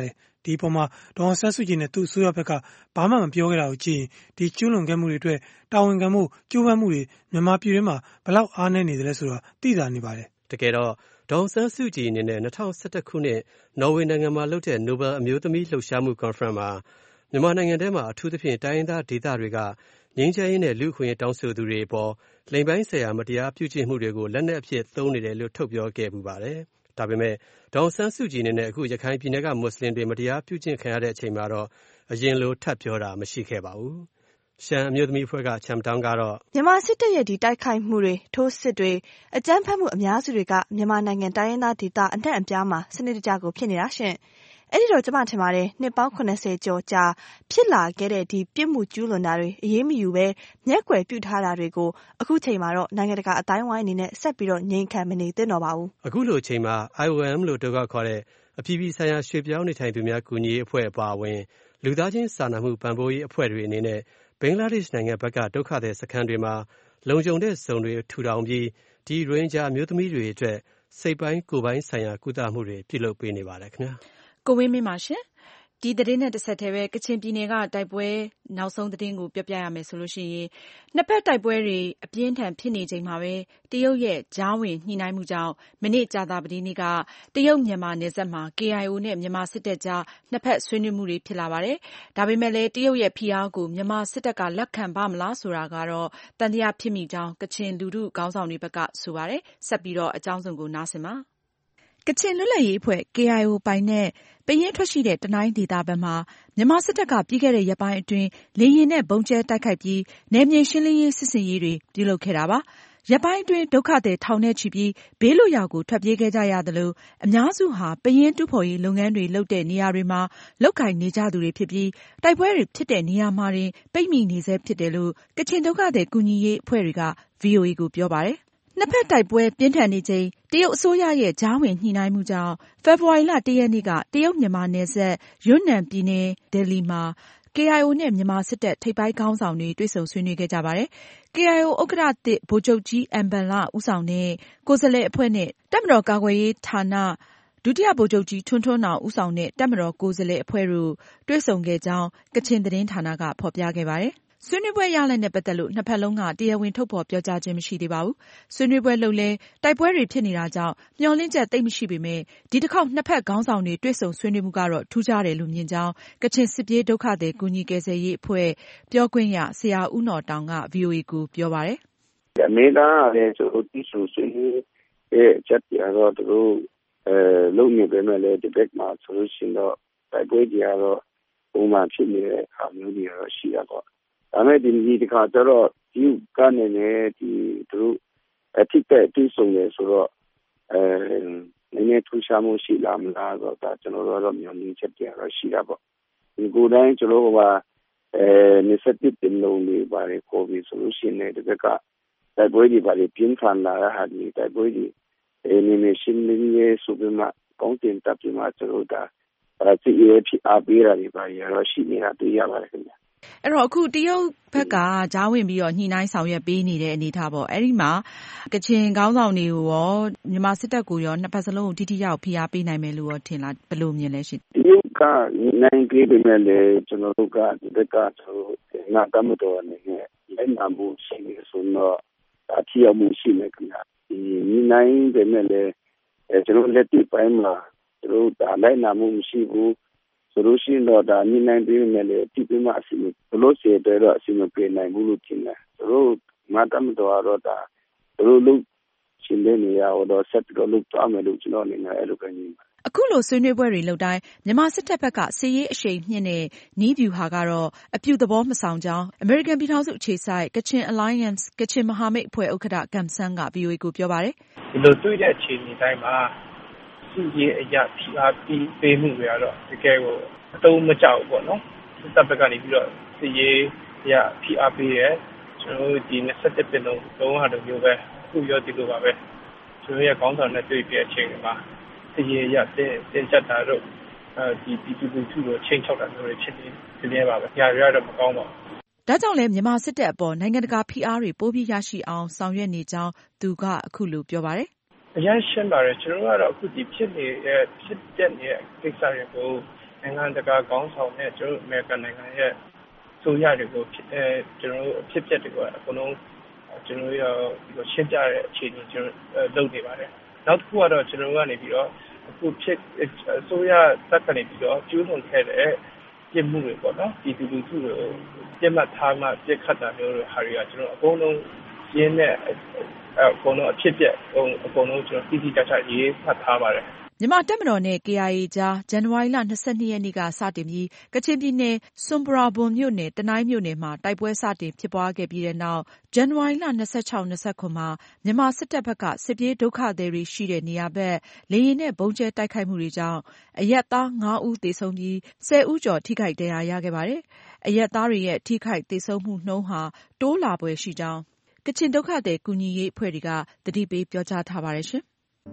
[SPEAKER 10] ဒီအပေါ်မှာဒေါ်အောင်ဆန်းစုကြည်နဲ့သူ့အစိုးရဘက်ကဘာမှမပြောခဲ့တာကိုကြည့်ရင်ဒီကျူးလွန်ခဲ့မှုတွေအတွက်တာဝန်ခံမှုကြိုးပမ်းမှုတွေမြန်မာပြည်တွင်းမှာဘယ်လောက်အားနည်းနေသလဲဆိုတာသိသာနေပါတယ်
[SPEAKER 8] တကယ်တော့ဒေါ်အောင်ဆန်းစုကြည်အနေနဲ့၂၀၁၁ခုနှစ်နော်ဝေနိုင်ငံမှာလုပ်တဲ့ Nobel အမျိုးသမီးလှုပ်ရှားမှု Conference မှာမြန်မာနိုင်ငံထဲမှာအထူးသဖြင့်တိုင်းရင်းသားဒေသတွေကငြိမ်းချမ်းရေးနဲ့လူ့အခွင့်အရေးတောင်းဆိုသူတွေအပေါ်လိင်ပိုင်းဆိုင်ရာမတရားပြုကျင့်မှုတွေကိုလက်နက်အဖြစ်သုံးနေတယ်လို့ထုတ်ပြောခဲ့ပူပါတယ်။ဒါပေမဲ့ဒေါ်အောင်ဆန်းစုကြည်အနေနဲ့အခုရခိုင်ပြည်နယ်ကမွတ်စလင်တွေမတရားပြုကျင့်ခံရတဲ့အချိန်မှာတော့အရင်လိုထပ်ပြောတာမရှိခဲ့ပါဘူး။ရှမ်းအမျိုးသမီးအဖွဲ့ကချမ်တောင်းကတော့
[SPEAKER 11] မြန်မာစစ်တပ်ရဲ့ဒီတိုက်ခိုက်မှုတွေထိုးစစ်တွေအကြမ်းဖက်မှုအများစုတွေကမြန်မာနိုင်ငံတိုင်းရင်းသားဒေသအနှံ့အပြားမှာစနစ်တကျကိုဖြစ်နေတာရှင်။အဲ့ဒီတော့ကျမထင်ပါတယ်နှစ်ပေါင်း၇၀ကျော်ကြာဖြစ်လာခဲ့တဲ့ဒီပြစ်မှုကျူးလွန်တာတွေအရေးမယူပဲမျက်ကွယ်ပြုထားတာတွေကိုအခုချိန်မှာတော့နိုင်ငံတကာအတိုင်းဝိုင်းအနေနဲ့ဆက်ပြီးတော့ငြိမ်ခံမနေသင့်တော့ပါဘူး
[SPEAKER 8] အခုလိုချိန်မှာ I O M လို့တော့ခေါ်တဲ့အပြည်ပြည်ဆိုင်ရာရွှေ့ပြောင်းနေထိုင်သူများကူညီရေးအဖွဲ့အပါအဝင်လူသားချင်းစာနာမှုပံ့ပိုးရေးအဖွဲ့တွေအနေနဲ့ဘင်္ဂလားဒေ့ရှ်နိုင်ငံဘက်ကဒုက္ခသည်စခန်းတွေမှာလုံခြုံတဲ့ဇုံတွေထူထောင်ပြီးဒီရိုဟင်ဂျာမျိုးသမီးတွေအတွက်စိတ်ပိုင်းကိုယ်ပိုင်းဆိုင်ရာကုသမှုတွေပြုလုပ်ပေးနေပါတယ်ခင်ဗျာ
[SPEAKER 2] ကိုဝင်းမင်းပါရှင်ဒီသတင်းနဲ့တစ်ဆက်တည်းပဲကချင်ပြည်နယ်ကတိုက်ပွဲနောက်ဆုံးသတင်းကိုပြောပြရမယ်ဆိုလို့ရှိရင်နှစ်ဖက်တိုက်ပွဲတွေအပြင်းထန်ဖြစ်နေချိန်မှာပဲတရုတ်ရဲ့ကြားဝင်ညှိနှိုင်းမှုကြောင့်မနေ့ကြာသပတေးနေ့ကတရုတ်မြန်မာနယ်စပ်မှာ K I O နဲ့မြန်မာစစ်တပ်ကြားနှစ်ဖက်ဆွေးနွေးမှုတွေဖြစ်လာပါတယ်။ဒါပေမဲ့လည်းတရုတ်ရဲ့ဖိအားကိုမြန်မာစစ်တပ်ကလက်ခံပါမလားဆိုတာကတော့တန်တရားဖြစ်မိကြောင်းကချင်လူထုခေါင်းဆောင်တွေဘက်ကဆိုပါတယ်။ဆက်ပြီးတော့အကြောင်းစုံကိုနားဆင်ပါကချင်လွတ်လပ်ရေးအဖွဲ့ K I O ပိုင်နဲ့ပယင်းထွက်ရှိတဲ့တနိုင်းဒေသဘက်မှာမြန်မာစစ်တပ်ကပြီးခဲ့တဲ့ရက်ပိုင်းအတွင်းလေယာဉ်နဲ့ပုံကျဲတိုက်ခိုက်ပြီးနယ်မြေရှင်းလင်းရေးစစ်ဆင်ရေးတွေပြုလုပ်ခဲ့တာပါ။ရက်ပိုင်းအတွင်းဒုက္ခသည်ထောင်နဲ့ချီပြီးဘေးလွတ်ရာကိုထွက်ပြေးခဲ့ကြရသလိုအများစုဟာပယင်းတူးဖော်ရေးလုပ်ငန်းတွေလုပ်တဲ့နေရာတွေမှာလုပ်ကိုင်နေကြသူတွေဖြစ်ပြီးတိုက်ပွဲတွေဖြစ်တဲ့နေရာမှာတင်ပိတ်မိနေဆဲဖြစ်တယ်လို့ကချင်ဒုက္ခသည်ကူညီရေးအဖွဲ့တွေက V O A ကိုပြောပါတယ်။နှစ်ဖက်တိုက်ပွဲပြင်းထန်နေချိန်တရုတ်အစိုးရရဲ့ကြားဝင်ညှိနှိုင်းမှုကြောင့်ဖေဖေါ်ဝါရီလတရက်နေ့ကတရုတ်မြန်မာနယ်စပ်ယွန်းနန်ပြည်နယ်ဒယ်လီမှာ K I O နဲ့မြန်မာစစ်တပ်ထိပ်ပိုင်းခေါင်းဆောင်တွေတွေ့ဆုံဆွေးနွေးခဲ့ကြပါတယ်။ K I O ဥက္ကဋ္ဌသစ်ဗိုလ်ချုပ်ကြီးအမ်ဘန်လဦးဆောင်တဲ့ကိုယ်စားလှယ်အဖွဲ့နဲ့တပ်မတော်ကာကွယ်ရေးဌာနဒုတိယဗိုလ်ချုပ်ကြီးထွန်းထွန်းနောင်ဦးဆောင်တဲ့တပ်မတော်ကိုယ်စားလှယ်အဖွဲ့တို့တွေ့ဆုံခဲ့ကြောင်းကချင်သတင်းဌာနကဖော်ပြခဲ့ပါတယ်။ဆွေးနွေးပွဲရလဒ်နဲ့ပတ်သက်လို့နှစ်ဖက်လုံးကတရားဝင်ထုတ်ဖော်ပြောကြားခြင်းမရှိသေးပါဘူး။ဆွေးနွေးပွဲလုပ်လဲတိုက်ပွဲတွေဖြစ်နေတာကြောင့်မျှော်လင့်ချက်သိပ်မရှိပေမဲ့ဒီတစ်ခေါက်နှစ်ဖက်ခေါင်းဆောင်တွေတွေ့ဆုံဆွေးနွေးမှုကတော့ထူးခြားတယ်လို့မြင်ကြောင်းကချင်စစ်ပြေးဒုက္ခသည်ကူညီကယ်ဆယ်ရေးအဖွဲ့ပြောခွင့်ရဆရာဦးနော်တောင်က V O A ကိုပြောပါတယ်
[SPEAKER 4] ။အမေကလည်းဆိုဒီဆိုဆွေးနွေးတဲ့အချက်တွေကတော့သူတို့အဲလုံနေပေမဲ့လည်းဒီဘက်မှာဆိုလို့ရှိရင်တော့တိုက်ပွဲတွေကတော့ပုံမှန်ဖြစ်နေတဲ့အခါမျိုးတွေတော့ရှိတာပေါ့ဒါမဲ့ဒီဒီတစ်ခါကျတော့ဒီကနေနေဒီသူတို့အဖြစ်တဲ့တူဆုံနေဆိုတော့အဲနည်းနည်းထူးခြားမှုရှိလာမလားတော့ဒါကျွန်တော်တို့မျှော်လင့်ချက်တွေတော့ရှိတာပေါ့ဒီကိုယ်တိုင်ကျွန်တော်ကအဲနေစတစ်တင်လုံးလေးပါတယ်ကိုဗစ်ဆိုလို့ရှိရင်ဒီဘက်ကတိုက်ပွဲတွေပါတယ်ပြင်းထန်လာတာဒီတိုက်ပွဲတွေအဲနည်းနည်းရှင်းလင်းရေးဆိုပြီးမှကောင်းတင်တပ်ပြီးမှကျွန်တော်ဒါအဲဒီအဖြစ်အပေးတာတွေပါရတော့ရှိနေတာတွေ့ရပါတယ်ခင်ဗျာ
[SPEAKER 2] အဲ့တော့အခုတရုတ်ဘက်ကကြားဝင်ပြီးတော့ညှိနှိုင်းဆောင်ရွက်ပေးနေတဲ့အနေအထားပေါ့အဲ့ဒီမှာကချင်ခေါင်းဆောင်တွေကိုရောမြန်မာစစ်တပ်ကိုရောနှစ်ဖက်စလုံးကိုထိထိရောက်ဖိအားပေးနိုင်မယ်လို့ရောထင်လားဘယ်လိုမြင်လဲရှင်
[SPEAKER 4] တရုတ်ကနိုင်ပေးပေမဲ့လည်းကျွန်တော်တို့ကဒီဘက်ကကျွန်တော်တို့ငါတမတော်အနေနဲ့လက်နံမှုရှိနေဆိုတော့အထီးအမှုရှိနေကြတယ်ဒီနိုင်ပေမဲ့လည်းကျွန်တော်လက်တိပိုင်းမှာကျွန်တော်ဒါလိုက်နာမှုမရှိဘူးဆိုလို့ရှိရင်တော့ဒါနိနိုင်ပေးမယ်လေဒီပြမအစီဘလို့စေတဲ့တော့အစီမပြေနိုင်ဘူးလို့ထင်တယ်သူတို့မတမ်းတော်တော့ဒါသူတို့လို့ရှင်းတဲ့နေရာတော့ဆက်ပြီးတော့လုပ်သွားမယ်လို့ကျွန်တော်အနေနဲ့အဲ့လိုပဲမြင်ပါ
[SPEAKER 2] အခုလိုဆွေးနွေးပွဲတွေလုပ်တိုင်းမြန်မာစစ်တပ်ဘက်ကစစ်ရေးအရှိန်မြင့်တဲ့နီးဗျူဟာကတော့အပြုသဘောမဆောင်ကြောင်းအမေရိကန်ပြည်ထောင်စုအခြေစိုက် Kachin Alliance ကချင်မဟာမိတ်အဖွဲ့ဥက္ကဋ္ဌကမ်ဆန်းက V O A ကိုပြောပါတယ်
[SPEAKER 12] ဒီလိုတွေ့တဲ့အခြေအနေတိုင်းမှာစစ်ရေးအရာဖိအားပေးပေးမှုတွေကတော့တကယ်ကိုအတုံးမကြောက်ဘူးပေါ့နော်စစ်တပ်ဘက်ကနေပြီးတော့စစ်ရေးအရာဖိအားပေးရဲကျွန်တော်တို့ဒီနှစ်ဆက်တစ်ပင်လုံးလုံးဟာတို့မျိုးပဲအခုရောဒီလိုပါပဲကျွန်တော်ရဲ့ခေါင်းဆောင်နဲ့တွေ့ပြအချိန်မှာစစ်ရေးအရာတင်တင်ချက်တာတို့အဲဒီပြည်သူလူထုကိုချိန်ချောက်တာမျိုးတွေဖြစ်နေနေပါပဲညာရတော့မကောင်းပါဘူး
[SPEAKER 2] ဒါကြောင့်လည်းမြန်မာစစ်တပ်အပေါ်နိုင်ငံတကာဖိအားတွေပိုပြီးရရှိအောင်ဆောင်ရွက်နေကြောင်းသူကအခုလိုပြောပါတယ်
[SPEAKER 12] အရင်ရှင်းပါတယ်ကျွန်တော်ကတော့အခုဒီဖြစ်နေတဲ့ဖြစ်တဲ့နေတဲ့ကိစ္စတွေကိုနိုင်ငံတကာခေါင်းဆောင်နဲ့ကျွန်တော်အမေရိကန်နိုင်ငံရဲ့ဆိုရတွေကိုဖြစ်အဲကျွန်တော်ဖြစ်ပျက်တွေကိုအကုန်လုံးကျွန်တော်ရရှင်းပြတဲ့အခြေအနေကျွန်တော်လုပ်နေပါတယ်နောက်တစ်ခုကတော့ကျွန်တော်ကနေပြီးတော့အခုဖြစ်ဆိုရတက်ကနေပြီးတော့ကျူးလွန်ခဲ့တဲ့ပြစ်မှုတွေပေါ့နော်ဒီလူလူစုတွေကိုပြစ်မှတ်ထားမှပြစ်ခတ်တာမျိုးတွေဟာတွေကကျွန်တော်အကုန်လုံးရင်းနဲ့အကုန်လုံးအဖြစ်ပြက်အကုန်လုံးကျွန်တော်တိတိကျကျရေးဖတ်ထားပါတယ်
[SPEAKER 2] မြန်မာတပ်မတော်နဲ့ ကေအိုင်အေ ကြားဇန်နဝါရီလ၂၂ရက်နေ့ကစတင်ပြီးကချင်ပြည်နယ်ဆွမ်ပရာဘွမ်မြို့နယ်တနိုင်းမြို့နယ်မှာတိုက်ပွဲစတင်ဖြစ်ပွားခဲ့ပြီးတဲ့နောက်ဇန်နဝါရီလ၂၆-၂၇မှာမြန်မာစစ်တပ်ဘက်ကစစ်ပြေးဒုက္ခသည်တွေရှိတဲ့နေရာဘက်လေယာဉ်နဲ့ဗုံးကျဲတိုက်ခိုက်မှုတွေကြောင့်အရပ်သားငါးဦးသေဆုံးပြီးဆယ်ဦးကျော်ထိခိုက်ဒဏ်ရာရခဲ့ပါတယ်။အရပ်သားတွေရဲ့ထိခိုက်သေဆုံးမှုနှုန်းဟာတိုးလာဖွယ်ရှိကြောင်းကချင်ဒုက္ခသည်ကူညီရေးအဖွဲ့တွေကသတိပေးပြောကြားထားပါတယ်ရှင်။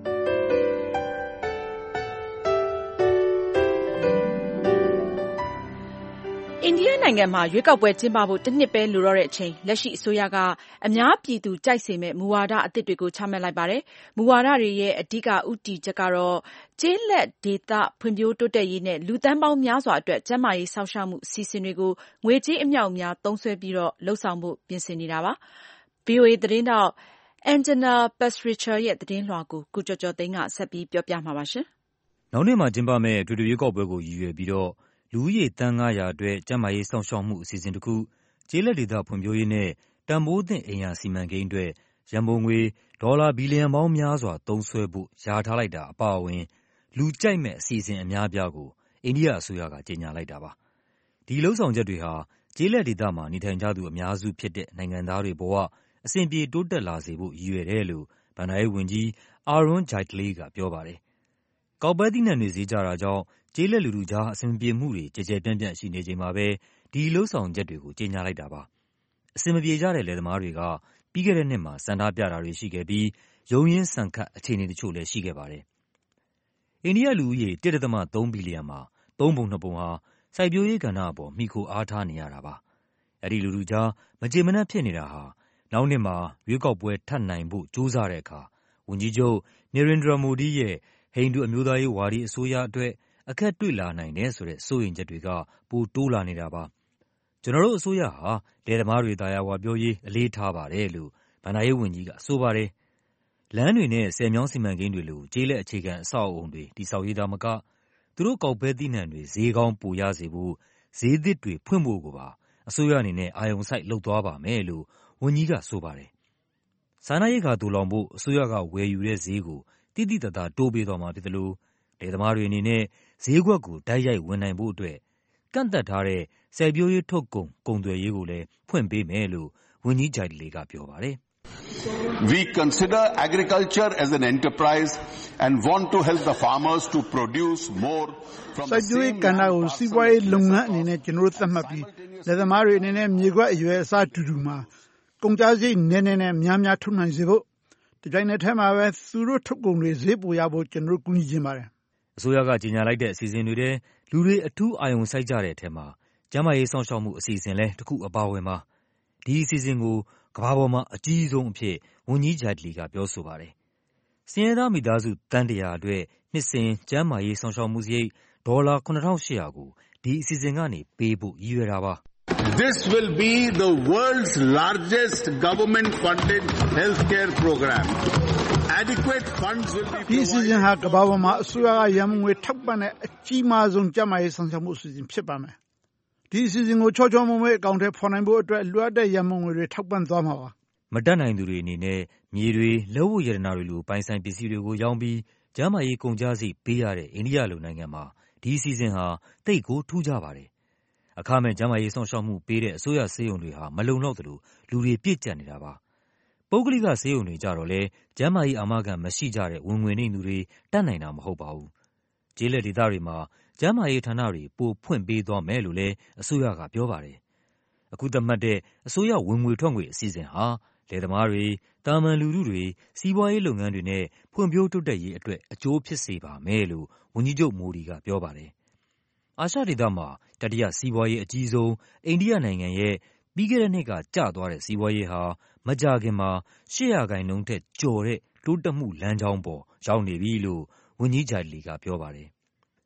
[SPEAKER 2] အိန္ဒိယနိုင်ငံမှာရွေးကောက်ပွဲကျင်းပဖို့တစ်နှစ်ပဲလိုတော့တဲ့အချိန်လက်ရှိအစိုးရကအများပြည်သူကြိုက်စေမယ့်မူဝါဒအသစ်တွေကိုချမှတ်လိုက်ပါတယ်။မူဝါဒတွေရဲ့အဓိကဦးတည်ချက်ကတော့ကျေးလက်ဒေသဖွံ့ဖြိုးတိုးတက်ရေးနဲ့လူသန်းပေါင်းများစွာအတွက်ကျန်းမာရေးစောင့်ရှောက်မှုအစီအစဉ်တွေကိုငွေကြေးအမြောက်အများသုံးစွဲပြီးတော့လုပ်ဆောင်ဖို့ပြင်ဆင်နေတာပါ။ ဗွီအိုအေသတင်းထောက် Anjana Pasricha ရဲ့သတင်းလွှာကိုကိုကျော်ကျော်သိန်းကဆက်ပြီးပြောပြမှာပါရှင်
[SPEAKER 5] ။နောက်နှစ်မှာကျင်းပမယ့်အထွေထွေရွေးကောက်ပွဲကိုရည်ရွယ်ပြီးတော့လူဦးရေသန်းငါးရာအတွက်ကျန်းမာရေးစောင့်ရှောက်မှုအစီအစဉ်တစ်ခုကျေးလက်ဒေသဖွံ့ဖြိုးရေးနဲ့တန်ဖိုးသင့်အိမ်ယာစီမံကိန်းအတွက်ရန်ပုံငွေဒေါ်လာဘီလီယံပေါင်းများစွာသုံးစွဲဖို့ယာထားလိုက်တာအပါအဝင်လူကြိုက်မဲ့အစီအစဉ်အများအပြားကိုအိန္ဒိယအစိုးရကကြေညာလိုက်တာပါ။ဒီလှုံ့ဆော်ချက်တွေဟာကျေးလက်ဒေသမှာနေထိုင်ကြသူအများစုဖြစ်တဲ့နိုင်ငံသားတွေဘဝအဆင်ပြေတိုးတက်လာစေဖို့ရည်ရွယ်တယ်လို့ဘဏ္ဍာရေးဝန်ကြီး Arun Jaitley ကပြောပါတယ်။ကောက်ပဲသီးနှံတွေဈေးကျတာကြောင့်ကျေးလက်လူထုကြားအဆင်ပြေမှုတွေကြဲကြဲပြန့်ပြန့်ရှိနေချိန်မှာပဲဒီလှုံ့ဆော်ချက်တွေကိုကြေညာလိုက်တာပါ။အဆင်မပြေကြတဲ့လယ်သမားတွေကပြီးခဲ့တဲ့နှစ်မှာဆန္ဒပြတာတွေရှိခဲ့ပြီးရုန်းရင်းဆန်ခတ်အခြေအနေတချို့လည်းရှိခဲ့ပါတယ်။အိန္ဒိယလူဦးရေ တစ်ဒသမသုံးဘီလီယံမှာသုံးပုံနှစ်ပုံဟာစိုက်ပျိုးရေးကဏ္ဍအပေါ်မှီခိုအားထားနေရတာပါ။အဲဒီလူထုကြားမကျေမနပ်ဖြစ်နေတာဟာနောက်နှစ်မှာရွေးကောက်ပွဲထပ်နိုင်ဖို့ကြိုးစားတဲ့အခါဝန်ကြီးချုပ် Narendra Modi ရဲ့ဟိန္ဒူအမျိုးသားရေးဝါဒီအစိုးရအတွက်အခက်တွေ့လာနိုင်တယ်ဆိုတဲ့စိုးရိမ်ချက်တွေကပိုတိုးလာနေတာပါ။ကျွန်တော်တို့အစိုးရဟာလယ်သမားတွေသာယာဝပြောရေးအလေးထားပါတယ်လို့ဘဏ္ဍာရေးဝန်ကြီးကဆိုပါတယ်။လမ်းတွေနဲ့ဆည်မြောင်းစီမံကိန်းတွေလိုကျေးလက်အခြေခံအဆောက်အအုံတွေတည်ဆောက်ရေးသာမကသူတို့ကောက်ပဲသီးနှံတွေဈေးကောင်းပိုရစေဖို့ဈေးသစ်တွေဖွင့်ဖို့ကိုပါအစိုးရအနေနဲ့အာရုံစိုက်လုပ်သွားပါမယ်လို့ဝန်ကြီးကဆိုပါတယ်။စားနပ်ရိက္ခာသိုလှောင်ဖို့အစိုးရကဝယ်ယူတဲ့ဈေးကိုတိတိတတ်တာတိုးပေးသွားမှာဖြစ်တယ်လို့လယ်သမားတွေအနေနဲ့ဈေးကွက်ကိုတိုက်ရိုက်ဝင်နိုင်ဖို့အတွက်ကန့်သတ်ထားတဲ့စိုက်ပျိုးရေးထုတ်ကုန်ကုန်သွယ်ရေးကိုလည်းဖွင့်ပေးမယ်လို့ဝန်ကြီး Jaitley ကပြောပါတယ်
[SPEAKER 13] ။ We consider agriculture as an enterprise and want to help the farmers to produce more from the same
[SPEAKER 14] စိုက်ပျိုးရေးကဏ္ဍကိုစီးပွားရေးလုပ်ငန်းအနေနဲ့ကျွန်တော်တို့သတ်မှတ်ပြီးလယ်သမားတွေအနေနဲ့မြေကွက်အရွယ်အစားတူတူမှာကုန်ကျစရိတ်နည်းနည်းနဲ့များများထုတ်နိုင်စေဖို့ဒီတိုင်းနဲ့ထဲမှာပဲသူတို့ထုတ်ကုန်တွေဈေးပိုရဖို့ကျွန်တော်တို့ကူညီခြင်းပါတယ်
[SPEAKER 5] ။အစိုးရကကြေညာလိုက်တဲ့အစီအစဉ်တွေထဲလူတွေအထူးအာရုံစိုက်ကြတဲ့အထက်မှာကျန်းမာရေးစောင့်ရှောက်မှုအစီအစဉ်လည်းတစ်ခုအပါအဝင်ပါ။ဒီအစီအစဉ်ကိုကမ္ဘာပေါ်မှာအကြီးဆုံးအဖြစ်ဝန်ကြီး Jaitley ကပြောဆိုပါတယ်။ဆင်းရဲသားမိသားစုသန်းတရာအတွက်နှစ်စဉ်ကျန်းမာရေးစောင့်ရှောက်မှုစရိတ်ဒေါ်လာခုနစ်ထောင်ရှစ်ရာကိုဒီအစီအစဉ်ကနေပေးဖို့ရည်ရွယ်တာပါ
[SPEAKER 13] ။ This will be the world's largest government funded healthcare program. Adequate funds will be provided.
[SPEAKER 14] ဒီအစီအစဉ်ဟာကမ္ဘာပေါ်မှာအစိုးရကရန်ပုံငွေထောက်ပံ့တဲ့အကြီးမားဆုံးကျန်းမာရေးဆောင်ရွက်မှုအစီအစဉ်ဖြစ်ပါမယ်။ဒီအစီအစဉ်ကိုချောချောမွေ့မွေ့အကောင်အထည်ဖော်နိုင်ဖို့အတွက်လိုအပ်တဲ့ရန်ပုံငွေတွေထောက်ပံ့သွားမှာပါ
[SPEAKER 5] ။မတတ်နိုင်သူတွေအနေနဲ့မြေတွေလက်ဝတ်ရတနာတွေလိုပိုင်ဆိုင်ပစ္စည်းတွေကိုရောင်းပြီးကျန်းမာရေးကုန်ကျစရိတ်ပေးရတဲ့အိန္ဒိယလိုနိုင်ငံမှာဒီအစီအစဉ်ဟာသိပ်ကိုထူးခြားပါတယ်။အခမဲ့ကျန်းမာရေးစောင့်ရှောက်မှုပေးတဲ့အစိုးရဆေးရုံတွေဟာမလုံလောက်သလိုလူတွေပြည့်ကျပ်နေတာပါ။ပုဂ္ဂလိကဆေးရုံတွေကြတော့လဲကျန်းမာရေးအာမခံမရှိကြတဲ့ဝင်ငွေနိမ့်သူတွေတတ်နိုင်တာမဟုတ်ပါဘူး။ကျေးလက်ဒေသတွေမှာကျန်းမာရေးဌာနတွေပိုဖွင့်ပေးသွားမယ်လို့လဲအစိုးရကပြောပါတယ်။အခုသတ်မှတ်တဲ့အစိုးရဝင်ငွေထွက်ငွေအစီအစဉ်ဟာလယ်သမားတွေတာမန်လူထုတွေစီးပွားရေးလုပ်ငန်းတွေနဲ့ဖွံ့ဖြိုးတိုးတက်ရေးအတွက်အကျိုးဖြစ်စေပါမယ်လို့ဝန်ကြီးချုပ်မိုဒီကပြောပါတယ်။အာရှဒေသမှာတတိယစီးပွားရေးအကြီးဆုံးအိန္ဒိယနိုင်ငံရဲ့ပြီးခဲ့တဲ့နှစ်ကကျသွားတဲ့စီးပွားရေးဟာမကြာခင်မှာရှစ်ရာခိုင်နှုန်းထက်ကျော်တဲ့တိုးတက်မှုလမ်းကြောင်းပေါ်ရောက်နေပြီလို့ဝန်ကြီး Jaitley ကပြောပါတယ်။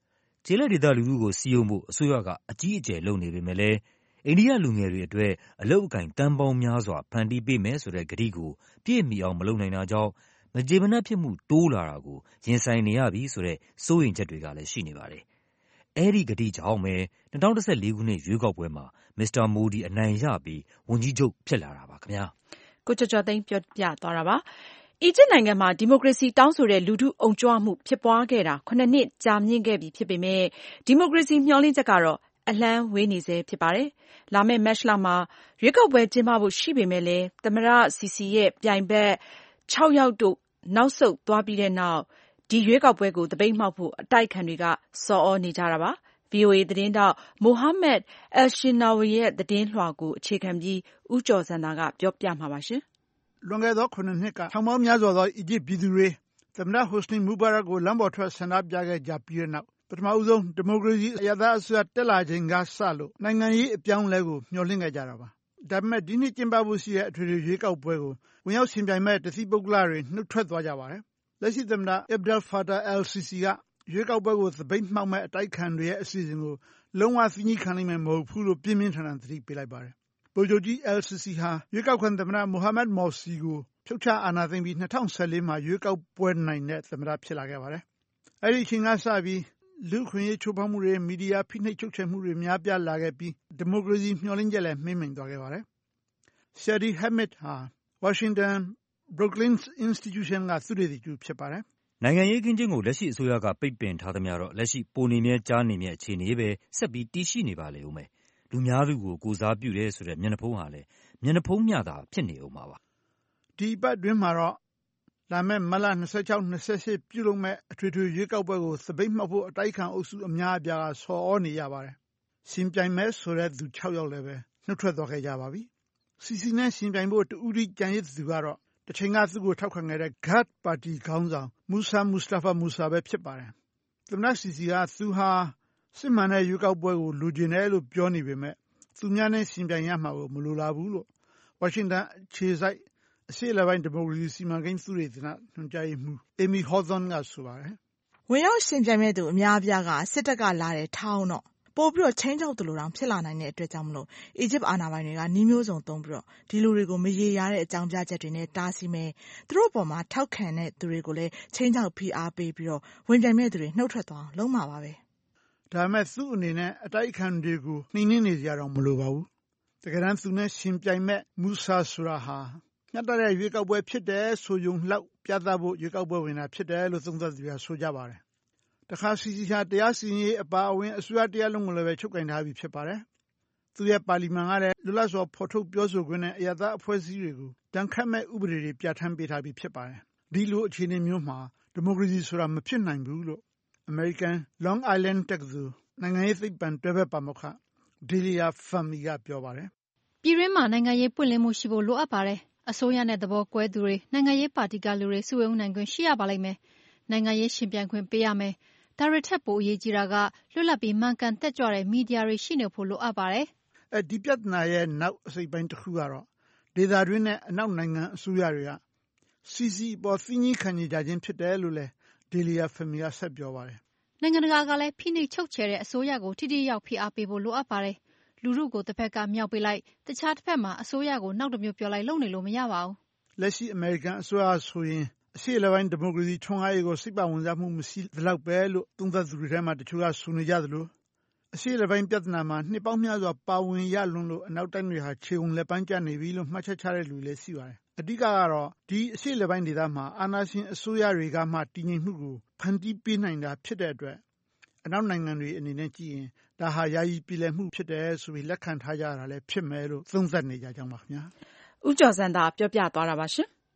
[SPEAKER 5] ကျေးလက်ဒေသလူထုကိုစည်းရုံးဖို့အစိုးရကအကြီးအကျယ်လုပ်နေပေမဲ့လည်းအိန္ဒိယလူငယ်တွေအတွက်အလုပ်အကိုင်တန်ပေါင်းများစွာဖန်တီးပေးမယ်ဆိုတဲ့ကတိကိုပြည့်မီအောင်မလုပ်နိုင်တာကြောင့်မကျေမနပ်ဖြစ်မှုတိုးလာတာကိုရင်ဆိုင်နေရပြီဆိုတဲ့စိုးရိမ်ချက်တွေကလည်းရှိနေပါတယ်။အဲဒီကတိကြောင့်ပဲ၂၀၁၄ခုနှစ်ရွေးကောက်ပွဲမှာမစ္စတာမိုဒီအနိုင်ရပြီးဝန်ကြီးချုပ်ဖြစ်လာတာပါခင်ဗျာ
[SPEAKER 2] ။ကိုကျော်ကျော်သိန်းပြောပြသွားတာပါ။အီဂျစ်နိုင်ငံမှာဒီမိုကရေစီတောင်းဆိုတဲ့လူထုအုံကြွမှုဖြစ်ပွားခဲ့တာခုနှစ်နှစ်ကြာမြင့်ခဲ့ပြီဖြစ်ပေမဲ့ဒီမိုကရေစီမျှော်လင့်ချက်ကတော့အလှမ်းဝေးနေဆဲဖြစ်ပါတယ်။လာမယ့်မတ်လမှာရွေးကောက်ပွဲကျင်းပဖို့ရှိပေမဲ့လည်းသမ္မတစီစီရဲ့ပြိုင်ဘက်ခြောက်ယောက်တို့နောက်ဆုတ်သွားပြီးတဲ့နောက်ဒီရွေးကောက်ပွဲကိုသပိတ်မှောက်ဖို့အတိုက်အခံတွေကဆော်ဩနေကြတာပါ။ ဗွီအိုအေသတင်းထောက်မိုဟာမက်အယ်ရှင်နာဝီရဲ့သတင်းလွှာကိုအခြေခံပြီးဦးကျော်ဇံသာကပြောပြမှာပါ
[SPEAKER 14] ။လွန်ခဲ့သောခုနှစ်နှစ်ကထောင်ပေါင်းများစွာသောအီဂျစ်ပြည်သူတွေသမ္မတဟိုစနီမူဘာရက်ကိုလမ်းပေါ်ထွက်ဆန္ဒပြခဲ့ကြပြီးတဲ့နောက်ပထမဦးဆုံးဒီမိုကရေစီအရပ်သားအစိုးရတက်လာချိန်ကစလို့နိုင်ငံရေးအပြောင်းအလဲကိုမျှော်လင့်ခဲ့ကြတာပါ။ဒါပေမဲ့ဒီနှစ်ကျင်းပဖို့ရှိတဲ့အထွေထွေရွေးကောက်ပွဲကိုဝင်ရောက်ရှင်ပြိုင်မဲ့တသီးပုဂ္ဂလတွေနှုတ်ထွက်သွားကြပါတယ်။လက်ရှိသမ္မတအက်ဘ်ဒယ်ဖာတာအယ်စီစီကရွေးကောက်ပွဲကိုသပိတ်မှောက်မဲ့အတိုက်ခံတွေရဲ့အစီအစဉ်ကိုလုံးဝသီးညီခံနိုင်မယ်မဟုတ်ဘူးလို့ပြင်းပြင်းထန်ထန်သတိပေးလိုက်ပါတယ်။ဗိုလ်ချုပ်ကြီးအယ်စီစီဟာရွေးကောက်ခံသမ္မတမိုဟာမက်မော်စီကိုဖြုတ်ချအာဏာသိမ်းပြီး၂၀၁၄မှာရွေးကောက်ပွဲနိုင်တဲ့သမ္မတဖြစ်လာခဲ့ပါတယ်။အဲဒီအချိန်ကစပြီးလူ့အခွင့်အရေးချိုးဖောက်မှုတွေမီဒီယာဖိနှိပ်ချုပ်ချယ်မှုတွေများပြားလာခဲ့ပြီးဒီမိုကရေစီမျှော်လင့်ချက်လည်းမှေးမှိန်သွားခဲ့ပါတယ်။ Shadi Hamid ဟာ Washington Brookings Institution ကသုတေသီတူဖြစ်ပါတယ်
[SPEAKER 5] ။နိုင်ငံရေးအခင်းအကျင်းကိုလက်ရှိအစိုးရကပိတ်ပင်ထားသမျှတော့လက်ရှိပိုနေမြဲကြားနေမြဲအခြေအနေပဲဆက်ပြီးတည်ရှိနေပါလေဦးမယ်။လူများစုကိုကိုစားပြုတယ်ဆိုတဲ့မျက်နှာဖုံးဟာလည်းမျက်နှာဖုံးမျှတာဖြစ်နေဦးမှာပါ
[SPEAKER 14] ။ဒီပတ်တွင်းမှာတော့လာမယ့်မတ်လ၂၆-၂၈ပြုလုပ်မဲ့အထွေထွေရွေးကောက်ပွဲကိုသပိတ်မှောက်ဖို့အတိုက်ခံအုပ်စုအများအပြားကဆော်ဩနေရပါတယ်။ရှင်ပြိုင်မဲ့ဆိုတဲ့သူခြောက်ယောက်လည်းပဲနှုတ်ထွက်သွားခဲ့ကြပါပြီ။ စီစီနဲ့ရှင်ပြိုင်ဖို့တူဦးဒီကြံရစ်သူကတော့တချိန်ကသူ့ကိုထောက်ခံခဲ့တဲ့ Ghad ပါတီခေါင်းဆောင်မူဆာမူစတာဖာမူဆာပဲဖြစ်ပါတယ်။သမ္မတစီစီကသူဟာစစ်မှန်တဲ့ရွေးကောက်ပွဲကိုလိုချင်တယ်လို့ပြောနေပေမဲ့သူများနဲ့ရှင်ပြိုင်ရမှာကိုမလိုလားဘူးလို့ဝါရှင်တန်အခြေစိုက်အရှေ့အလယ်ပိုင်းဒီမိုကရေစီစီမံကိန်းသုတေသနညွှန်ကြားရေးမှူး Amy Hawthorne ကဆိုပါတယ်
[SPEAKER 6] ။ဝင်ရောက်ရှင်ပြိုင်မဲ့သူအများအပြားကစစ်တပ်ကလာတဲ့ထောင်းတော့ပို့ပြီးတော့ချင်းချောက်သလိုတောင်ဖြစ်လာနိုင်တဲ့အတွက်ကြောင့်မလို့အီဂျစ်အာဏာပိုင်တွေကနှီးမျိုးစုံသုံးပြီးတော့ဒီလူတွေကိုမရေရာတဲ့အကြောင်းပြချက်တွေနဲ့တားဆီးမယ်သူတို့ပေါ်မှာထောက်ခံတဲ့သူတွေကိုလည်းချင်းချောက်ဖိအားပေးပြီးတော့ဝင်ပြိုင်မဲ့သူတွေနှုတ်ထွက်သွားလုံးမှာပါပဲ
[SPEAKER 14] ။ဒါပေမဲ့သူ့အနေနဲ့အတိုက်အခံတွေကိုနှိမ့်နှင်းနေကြတော့မလိုပါဘူး။တကယ်တမ်းသူနဲ့ရှင်ပြိုင်မဲ့မူဆာဆိုတာဟာညတ်တဲ့ရွေးကောက်ပွဲဖြစ်တယ်ဆိုယုံလောက်ပြသဖို့ရွေးကောက်ပွဲဝင်တာဖြစ်တယ်လို့သုံးသပ်သူတွေကဆိုကြပါတယ်။တခါစီစီဟာတရားစီရင်ရေးအပါအဝင်အစိုးရတရားလုံးကိုလည်းပဲချုပ်ကင်ထားပြီးဖြစ်ပါတယ်။သူရဲ့ပါလီမန်ကလည်းလွတ်လပ်စွာဖော်ထုတ်ပြောဆိုခွင့်နဲ့အရပ်သားအဖွဲ့အစည်းတွေကိုတန်ခတ်မဲ့ဥပဒေတွေပြဋ္ဌာန်းပေးထားပြီးဖြစ်ပါတယ်။ဒီလိုအခြေအနေမျိုးမှာဒီမိုကရေစီဆိုတာမဖြစ်နိုင်ဘူးလို့ American Long Island တက္ကသိုလ်နိုင်ငံရေးသိပ္ပံတွဲဘက်ပါမောက္ခ Delia Fahmy ကပြောပါတယ်
[SPEAKER 15] ။ပြည်တွင်းမှာနိုင်ငံရေးပွင့်လင်းမှုရှိဖို့လိုအပ်ပါတယ်။အစိုးရနဲ့သဘောကွဲသူတွေနိုင်ငံရေးပါတီကလူတွေစုဝေးနိုင်ခွင့်ရှိရပါလိမ့်မယ်။နိုင်ငံရေးရှင်ပြိုင်ခွင့်ပေးရမယ်။ဒါတွေထက်ပိုအရေးကြီးတာကလွတ်လပ်ပြီးမှန်ကန်တက်ကြွတဲ့မီဒီယာတွေရှိနေဖို့လိုအပ်ပါတယ်
[SPEAKER 14] ။အဲဒီပြဿနာရဲ့နောက်အစိတ်ပိုင်းတစ်ခုကတော့ဒေသတွင်းနဲ့အနောက်နိုင်ငံအစိုးရတွေကစီစီပေါ်သီးညီခံနေကြခြင်းဖြစ်တယ်လို့လည်း Delia Fahmy ကဆက်ပြောပါတယ်
[SPEAKER 15] ။နိုင်ငံတကာကလည်းဖိနှိပ်ချုပ်ချယ်တဲ့အစိုးရကိုထိထိရောက်ဖိအားပေးဖို့လိုအပ်ပါတယ်။လူထုကိုတစ်ဖက်ကမြောက်ပေးလိုက်တခြားတစ်ဖက်မှာအစိုးရကိုနောက်တစ်မျိုးပြောလိုက်လုပ်နေလို့မရပါဘူး
[SPEAKER 14] ။လက်ရှိအမေရိကန်အစိုးရဆိုရင်အရှေ့အလယ်ပိုင်းဒီမိုကရေစီထွန်းကားရေးကိုစိတ်ပါဝင်စားမှုမရှိသလောက်ပဲလို့သုံးသပ်သူတွေထဲမှာတချို့ကဆိုနေကြသလိုအရှေ့အလယ်ပိုင်းပြဿနာမှာနှစ်ပေါင်းများစွာပါဝင်ရလွန်းလို့အနောက်တိုင်းတွေဟာခြေုံလက်ပန်းကျနေပြီလို့မှတ်ချက်ချတဲ့လူလည်းရှိပါတယ်။အဓိကကတော့ဒီအရှေ့အလယ်ပိုင်းဒေသမှာအာဏာရှင်အစိုးရတွေကမှတည်ငြိမ်မှုကိုဖန်တီးပေးနိုင်တာဖြစ်တဲ့အတွက်အနောက်နိုင်ငံတွေအနေနဲ့ကြည့်ရင်ဒါဟာယာယီပြည်လည်မှုဖြစ်တယ်ဆိုပြီးလက်ခံထားကြတာလည်းဖြစ်မယ်လို့သုံးသပ်နေကြကြောင်းပါခင်ဗျာ
[SPEAKER 2] ။ဦးကျော်စံသာပြောပြသွားတာပါရှင်။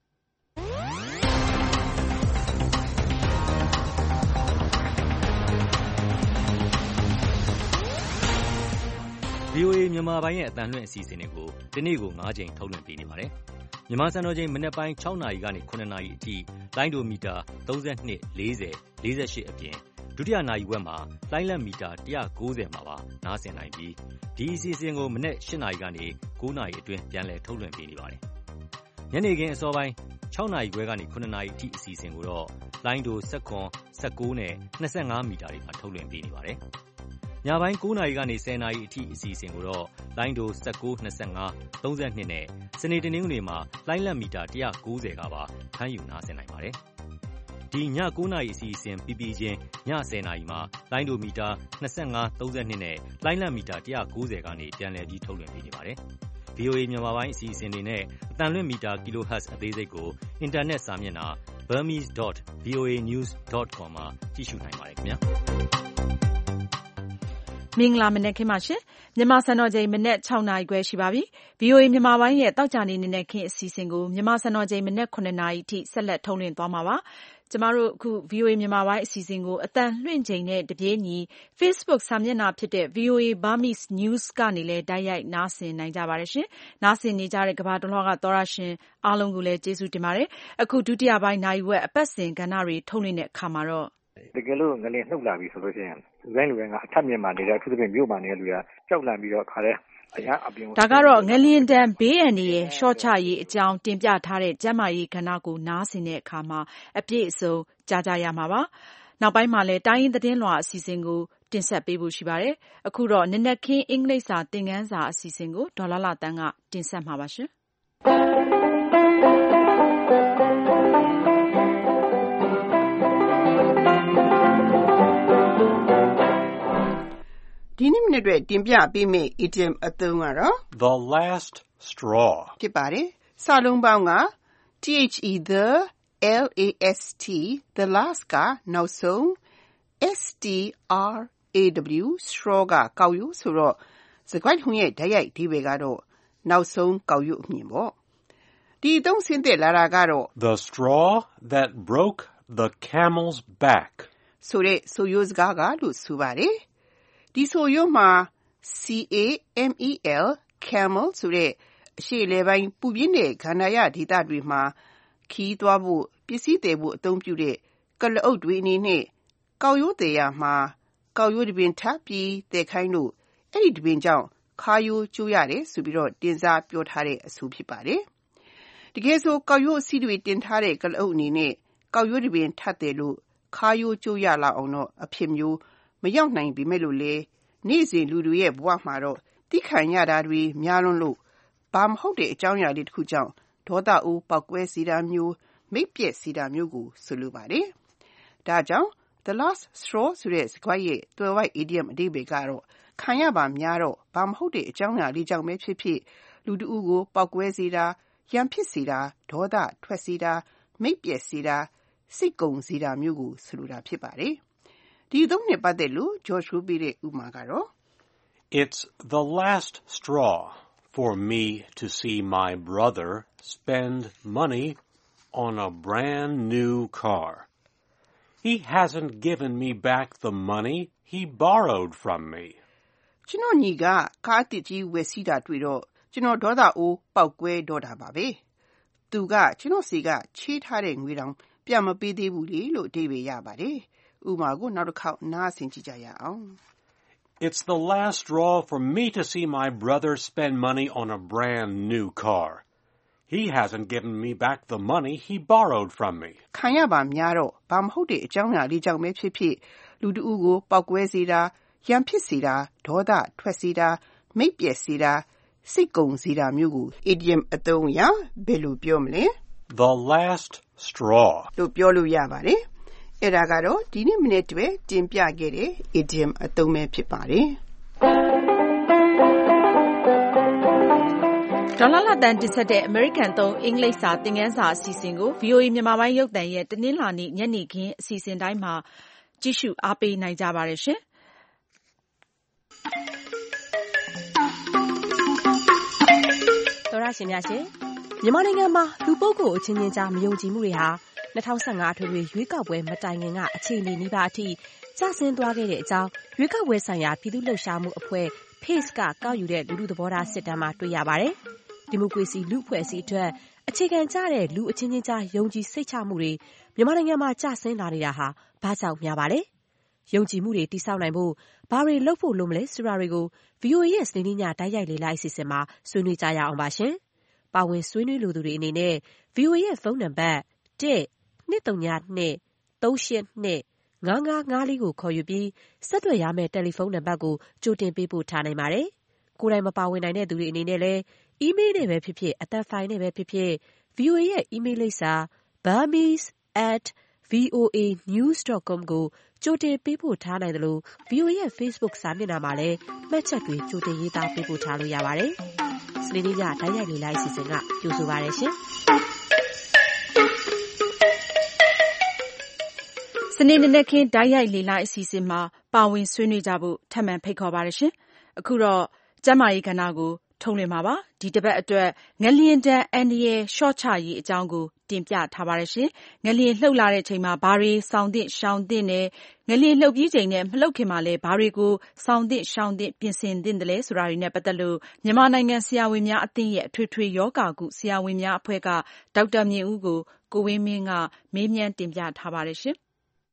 [SPEAKER 5] ဗွီအိုအေမြန်မာပိုင်းရဲ့အသံလွှင့်အစီအစဉ်တွေကိုဒီနေ့ကို၅ချိန်ထုတ်လွှင့်ပေးနေပါတယ်။မြန်မာစံတော်ချိန်မနက်ပိုင်း၆နာရီကနေ၇နာရီအထိလိုင်းဒိုမီတာ၃၂၊၄၀၊၄၈အပြင်ဒုတိယနာရီဝက်မှာလိုင်းလက်မီတာ၁၉၀မှာပါနားဆင်နိုင်ပြီးဒီအစီအစဉ်ကိုမနက်၈နာရီကနေ၉နာရီအတွင်းပြန်လည်ထုတ်လွှင့်ပေးနေပါတယ်။ညနေခင်းအစောပိုင်း၆နာရီခွဲကနေ၇နာရီအထိအစီအစဉ်ကိုတော့လိုင်းဒို၁၇ ၁၉နဲ့၂၅မီတာတွေမှာထုတ်လွှင့်ပေးနေပါတယ်။ညပိုင်း၉နာရီကနေ၁၀နာရီအထိအစီအစဉ်ကိုတော့လိုင်းဒို၁၉ ၂၅ ၃၂နဲ့စနေတနင်္ဂနွေမှာလိုင်းလက်မီတာ၁၉၀ကပါဖမ်းယူနားဆင်နိုင်ပါတယ်။ဒီည၉နာရီအစီအစဉ်ပြီးပြီးချင်းည၁၀နာရီမှာလိုင်းဒိုမီတာ၂၅ ၃၂နဲ့လိုင်းလက်မီတာ၁၉၀ကနေပြန်လည်ပြီးထုတ်လွှင့်ပေးနေပါတယ်။ ဗီအိုအေ မြန်မာပိုင်းအစီအစဉ်တွေနဲ့အသံလွှင့်မီတာ kilohertz အသေးစိတ်ကိုအင်တာနက်စာမျက်နှာ burmese dot v o a news dot com မှာကြည့်ရှုနိုင်ပါတယ်ခင်ဗျာ။
[SPEAKER 2] မင်္ဂလာမနက်ခင်းပါရှင်။မြန်မာစံတော်ချိန်မနက်၆နာရီခွဲရှိပါပြီ။ ဗီအိုအေမြန်မာပိုင်းရဲ့သောကြာနေ့နံနက်ခင်းအစီအစဉ်ကိုမြန်မာစံတော်ချိန်မနက်၇နာရီအထိဆက်လက်ထုတ်လွှင့်သွားမှာပါ။ကျမတို့အခု ဗီအိုအေမြန်မာပိုင်းအစီအစဉ်ကိုအသံလွှင့်ချိန်နဲ့တပြေးညီ Facebook စာမျက်နှာဖြစ်တဲ့ ဗီအိုအေ Burmese News ကနေလည်းတိုက်ရိုက်နားဆင်နိုင်ကြပါတယ်ရှင်။နားဆင်နေကြတဲ့ကမ္ဘာတလွှားကသောတရှင်အားလုံးကိုလည်းကျေးဇူးတင်ပါတယ်။အခုဒုတိယပိုင်းနာရီဝက်အပတ်စဉ်ကဏ္ဍတွေထုတ်လွှင့်တဲ့အခါမှာတော့
[SPEAKER 16] တကယ်လို့ငလျင်နှုတ်လာပြီဆိုလို့ရှိရင်လူတိုင်းလူတိုင်းကအထက်မြင်မှာနေတဲ့အထူးသဖြင့်မြို့မှာနေတဲ့လူကကြောက်လန့်ပြီးတော့ခါတဲ့အရာအပြင်
[SPEAKER 2] ဒါကတော့ငလျင်တန်ဘေးအန္တရာယ်ရှော့ချရေးအကြောင်းတင်ပြထားတဲ့ကျန်းမာရေးကဏ္ဍကိုနားဆင်တဲ့အခါမှာအပြည့်အစုံကြားကြရမှာပါ။နောက်ပိုင်းမှာလည်းတိုင်းရင်းသတင်းလွှာအစီအစဉ်ကိုတင်ဆက်ပေးဖို့ရှိပါတယ်။အခုတော့နနက်ခင်းအင်္ဂလိပ်စာသင်ခန်းစာအစီအစဉ်ကိုဒေါ်လာလာတန်းကတင်ဆက်မှာပါရှင်။
[SPEAKER 17] ဒီနေ့မိနစ်အတွက်တင်ပြပေးမယ့် idiom အသုံးကတော့
[SPEAKER 18] The last straw
[SPEAKER 17] ဖြစ်ပါတယ်။စာလုံးပေါင်းက the, L A S T, the last ကနောက်ဆုံး S T R A W, straw ကကောက်ရိုးဆိုတော့စကားလုံးရဲ့တိုက်ရိုက်အဓိပ္ပာယ်ကတော့နောက်ဆုံးကောက်ရိုးအမည်ပေါ့။ဒီအသုံးဆင်းသက်လာတာကတော့
[SPEAKER 18] The straw that broke the camel's back
[SPEAKER 17] ဆိုတဲ့ဆိုရိုးစကားကလို့ဆိုပါတယ်။ဒီဆိုရိုးမှာ C A M E L, camel ဆိုတဲ့အရှေ့အလယ်ပိုင်းပူပြင်းတဲ့ကန္နာရဒေသတွေမှာခီးသွားဖို့ပစ္စည်းသယ်ဖို့အသုံးပြုတဲ့ကလအုပ်တွေအနေနဲ့ကောက်ရိုးသယ်ရမှာကောက်ရိုးတပင်ထပ်ပြီးသယ်ခိုင်းလို့အဲ့ဒီတပင်ကြောင့်ခါရိုးကျိုးရတယ်ဆိုပြီးတော့တင်စားပြောထားတဲ့အဆိုဖြစ်ပါတယ်။တကယ်ဆိုကောက်ရိုးအစီတွေတင်ထားတဲ့ကလအုပ်အနေနဲ့ကောက်ရိုးတပင်ထပ်တယ်လို့ခါရိုးကျိုးရလာအောင်တော့အဖြစ်မျိုးမရောက်နိုင်ပေမဲ့လို့လေနေ့စဉ်လူတွေရဲ့ဘဝမှာတော့တိခံရတာတွေများလွန်းလို့ဘာမဟုတ်တဲ့အကြောင်းအရာလေးတစ်ခုကြောင့်ဒေါသအိုးပောက်ကွဲစေတာမျိုးမိတ်ပြက်စေတာမျိုးကိုဆိုလိုပါတယ်။ဒါကြောင့် the last straw ဆိုတဲ့စကားရဲ့သွယ်ဝိုက် idiom အဓိပ္ပာယ်ကတော့ခံရပါများတော့ဘာမဟုတ်တဲ့အကြောင်းအရာလေးကြောင့်ပဲဖြစ်ဖြစ်လူတဦးကိုပောက်ကွဲစေတာရန်ဖြစ်စေတာဒေါသထွက်စေတာမိတ်ပြက်စေတာစိတ်ကုံစေတာမျိုးကိုဆိုလိုတာဖြစ်ပါတယ်။ဒီသုံးနဲ့ပတ်သက်လို့ George ကိုပေးတဲ့ဥပမာကတော့
[SPEAKER 18] It's the last straw for me to see my brother spend money on a brand new car. He hasn't given me back the money he borrowed from me.
[SPEAKER 17] ကျွန်တော်ညီကကားတစ်ကြီးဝယ်စီးတာတွေ့တော့ကျွန်တော်ဒေါသအိုးပောက်ကွဲတော့တာပါပဲ။သူကကျွန်တော်စီကချေးထားတဲ့ငွေတောင်ပြန်မပေးသေးဘူးလေလို့အဓိပ္ပာယ်ရပါတယ်။ဥပမာကိုနောက်တစ်ခေါက်နားဆင်ကြည့်ကြရအောင်။
[SPEAKER 18] It's the last straw for me to see my brother spend money on a brand new car. He hasn't given me back the money he borrowed from me.
[SPEAKER 17] ခံရပါများတော့ဘာမဟုတ်တဲ့အကြောင်းအရာလေးကြောင့်ပဲဖြစ်ဖြစ်လူတဦးကိုပောက်ကွဲစေတာရန်ဖြစ်စေတာဒေါသထွက်စေတာမိတ်ပြက်စေတာစိတ်ကုံစေတာမျိုးကို idiom အသုံးအရဘယ်လိုပြောမလဲ
[SPEAKER 18] The last straw
[SPEAKER 17] လို့ပြောလို့ရပါတယ်။အဲ့ဒါကတော့ဒီနေ့မိနစ်တွေတင်ပြခဲ့တဲ့ idiom အသုံးပဲဖြစ်ပါတယ်။
[SPEAKER 2] ဒေါ်လာလာတန်တင်ဆက်တဲ့ American သုံးအင်္ဂလိပ်စာသင်ခန်းစာအစီအစဉ်ကို ဗီအိုအေမြန်မာပိုင်းရုပ်သံရဲ့တနင်္လာနေ့ညနေခင်းအစီအစဉ်တိုင်းမှာကြည့်ရှုအားပေးနိုင်ကြပါတယ်ရှင်
[SPEAKER 19] ။သောရရှင်များရှင်မြန်မာနိုင်ငံမှာလူပုဂ္ဂိုလ်အချင်းချင်းကြားမယုံကြည်မှုတွေဟာ၂၀၁၅အထွေထွေရွေးကောက်ပွဲမတိုင်ခင်ကအခြေအနေနီးပါးအထိကျဆင်းသွားခဲ့တဲ့အကြောင်းရွေးကောက်ပွဲဆိုင်ရာပြည်သူ့လှုပ်ရှားမှုအဖွဲ့ Pace ကကောက်ယူတဲ့လူထုသဘောထားစစ်တမ်းမှာတွေ့ရပါတယ်။ဒီမိုကရေစီလူ့အဖွဲ့အစည်းအတွက်အခြေခံကျတဲ့လူအချင်းချင်းကြားယုံကြည်စိတ်ချမှုတွေမြန်မာနိုင်ငံမှာကျဆင်းလာနေတာဟာဘာကြောင့်များပါလဲ။ယုံကြည်မှုတွေတည်ဆောက်နိုင်ဖို့ဘာတွေလုပ်ဖို့လိုမလဲဆိုတာတွေကို ဗီအိုအေ ရဲ့စနေနေ့ညတိုက်ရိုက်လေ့လာအစီအစဉ်မှာဆွေးနွေးကြရအောင်ပါရှင်။ပါဝင်ဆွေးနွေးလိုသူတွေအနေနဲ့ ဗွီအိုအေရဲ့ဖုန်းနံပါတ်တစ်နှစ်သုံးညနှစ်သုံးရှစ်နှစ်ငါးငါးငါးလေးကိုခေါ်ယူပြီးဆက်သွယ်ရမယ့်တယ်လီဖုန်းနံပါတ်ကိုကြိုတင်ပေးပို့ထားနိုင်ပါတယ်။ကိုယ်တိုင်မပါဝင်နိုင်တဲ့သူတွေအနေနဲ့လည်းအီးမေးလ်နဲ့ပဲဖြစ်ဖြစ်အသံဖိုင်နဲ့ပဲဖြစ်ဖြစ် ဗွီအိုအေ ရဲ့အီးမေးလ်လိပ်စာ burmese at voa news dot com ကိုကြိုတင်ပေးပို့ထားနိုင်တယ်လို့ ဗွီအိုအေ ရဲ့ Facebook စာမျက်နှာမှာလည်းမှတ်ချက်တွေကြိုတင်ရေးသားပေးပို့ထားလို့ရပါတယ်။စနေနေ့ညတိုင်းရိုက်လေလိုက်အစီအစဉ်ကကြိုဆိုပါရရှင်။
[SPEAKER 2] စနေနေ့ခင်းတိုင်းရိုက်လေလိုက်အစီအစဉ်မှာပါဝင်ဆွေးနွေးကြဖို့ထပ်မံဖိတ်ခေါ်ပါရရှင်။အခုတော့ကျန်းမာရေးကဏ္ဍကိုထုံးလွှင့်ပါပါ။ဒီတစ်ပတ်အတွက်ငလျင်တန်းအန္တရာယ်လျှော့ချရေးအကြောင်းကိုတင်ပြထားပါရရှင်။ငလျင်လှုပ်လာတဲ့ချိန်မှာဘာတွေဆောင်သင့်ရှောင်သင့်တယ်ငလျင်လှုပ်ပြီးချိန်နဲ့မလှုပ်ခင်မှာလည်းဘာတွေကိုဆောင်သင့်ရှောင်သင့်ပြင်ဆင်သင့်တယ်လဲဆိုတာတွေနဲ့ပတ်သက်လို့မြန်မာနိုင်ငံဆရာဝန်များအသင်းရဲ့အထွေထွေယောဂကုဆရာဝန်များအဖွဲ့ကဒေါက်တာမြင့်ဦးကိုကိုဝင်းမင်းကမေးမြန်းတင်ပြထားပါရရှင်။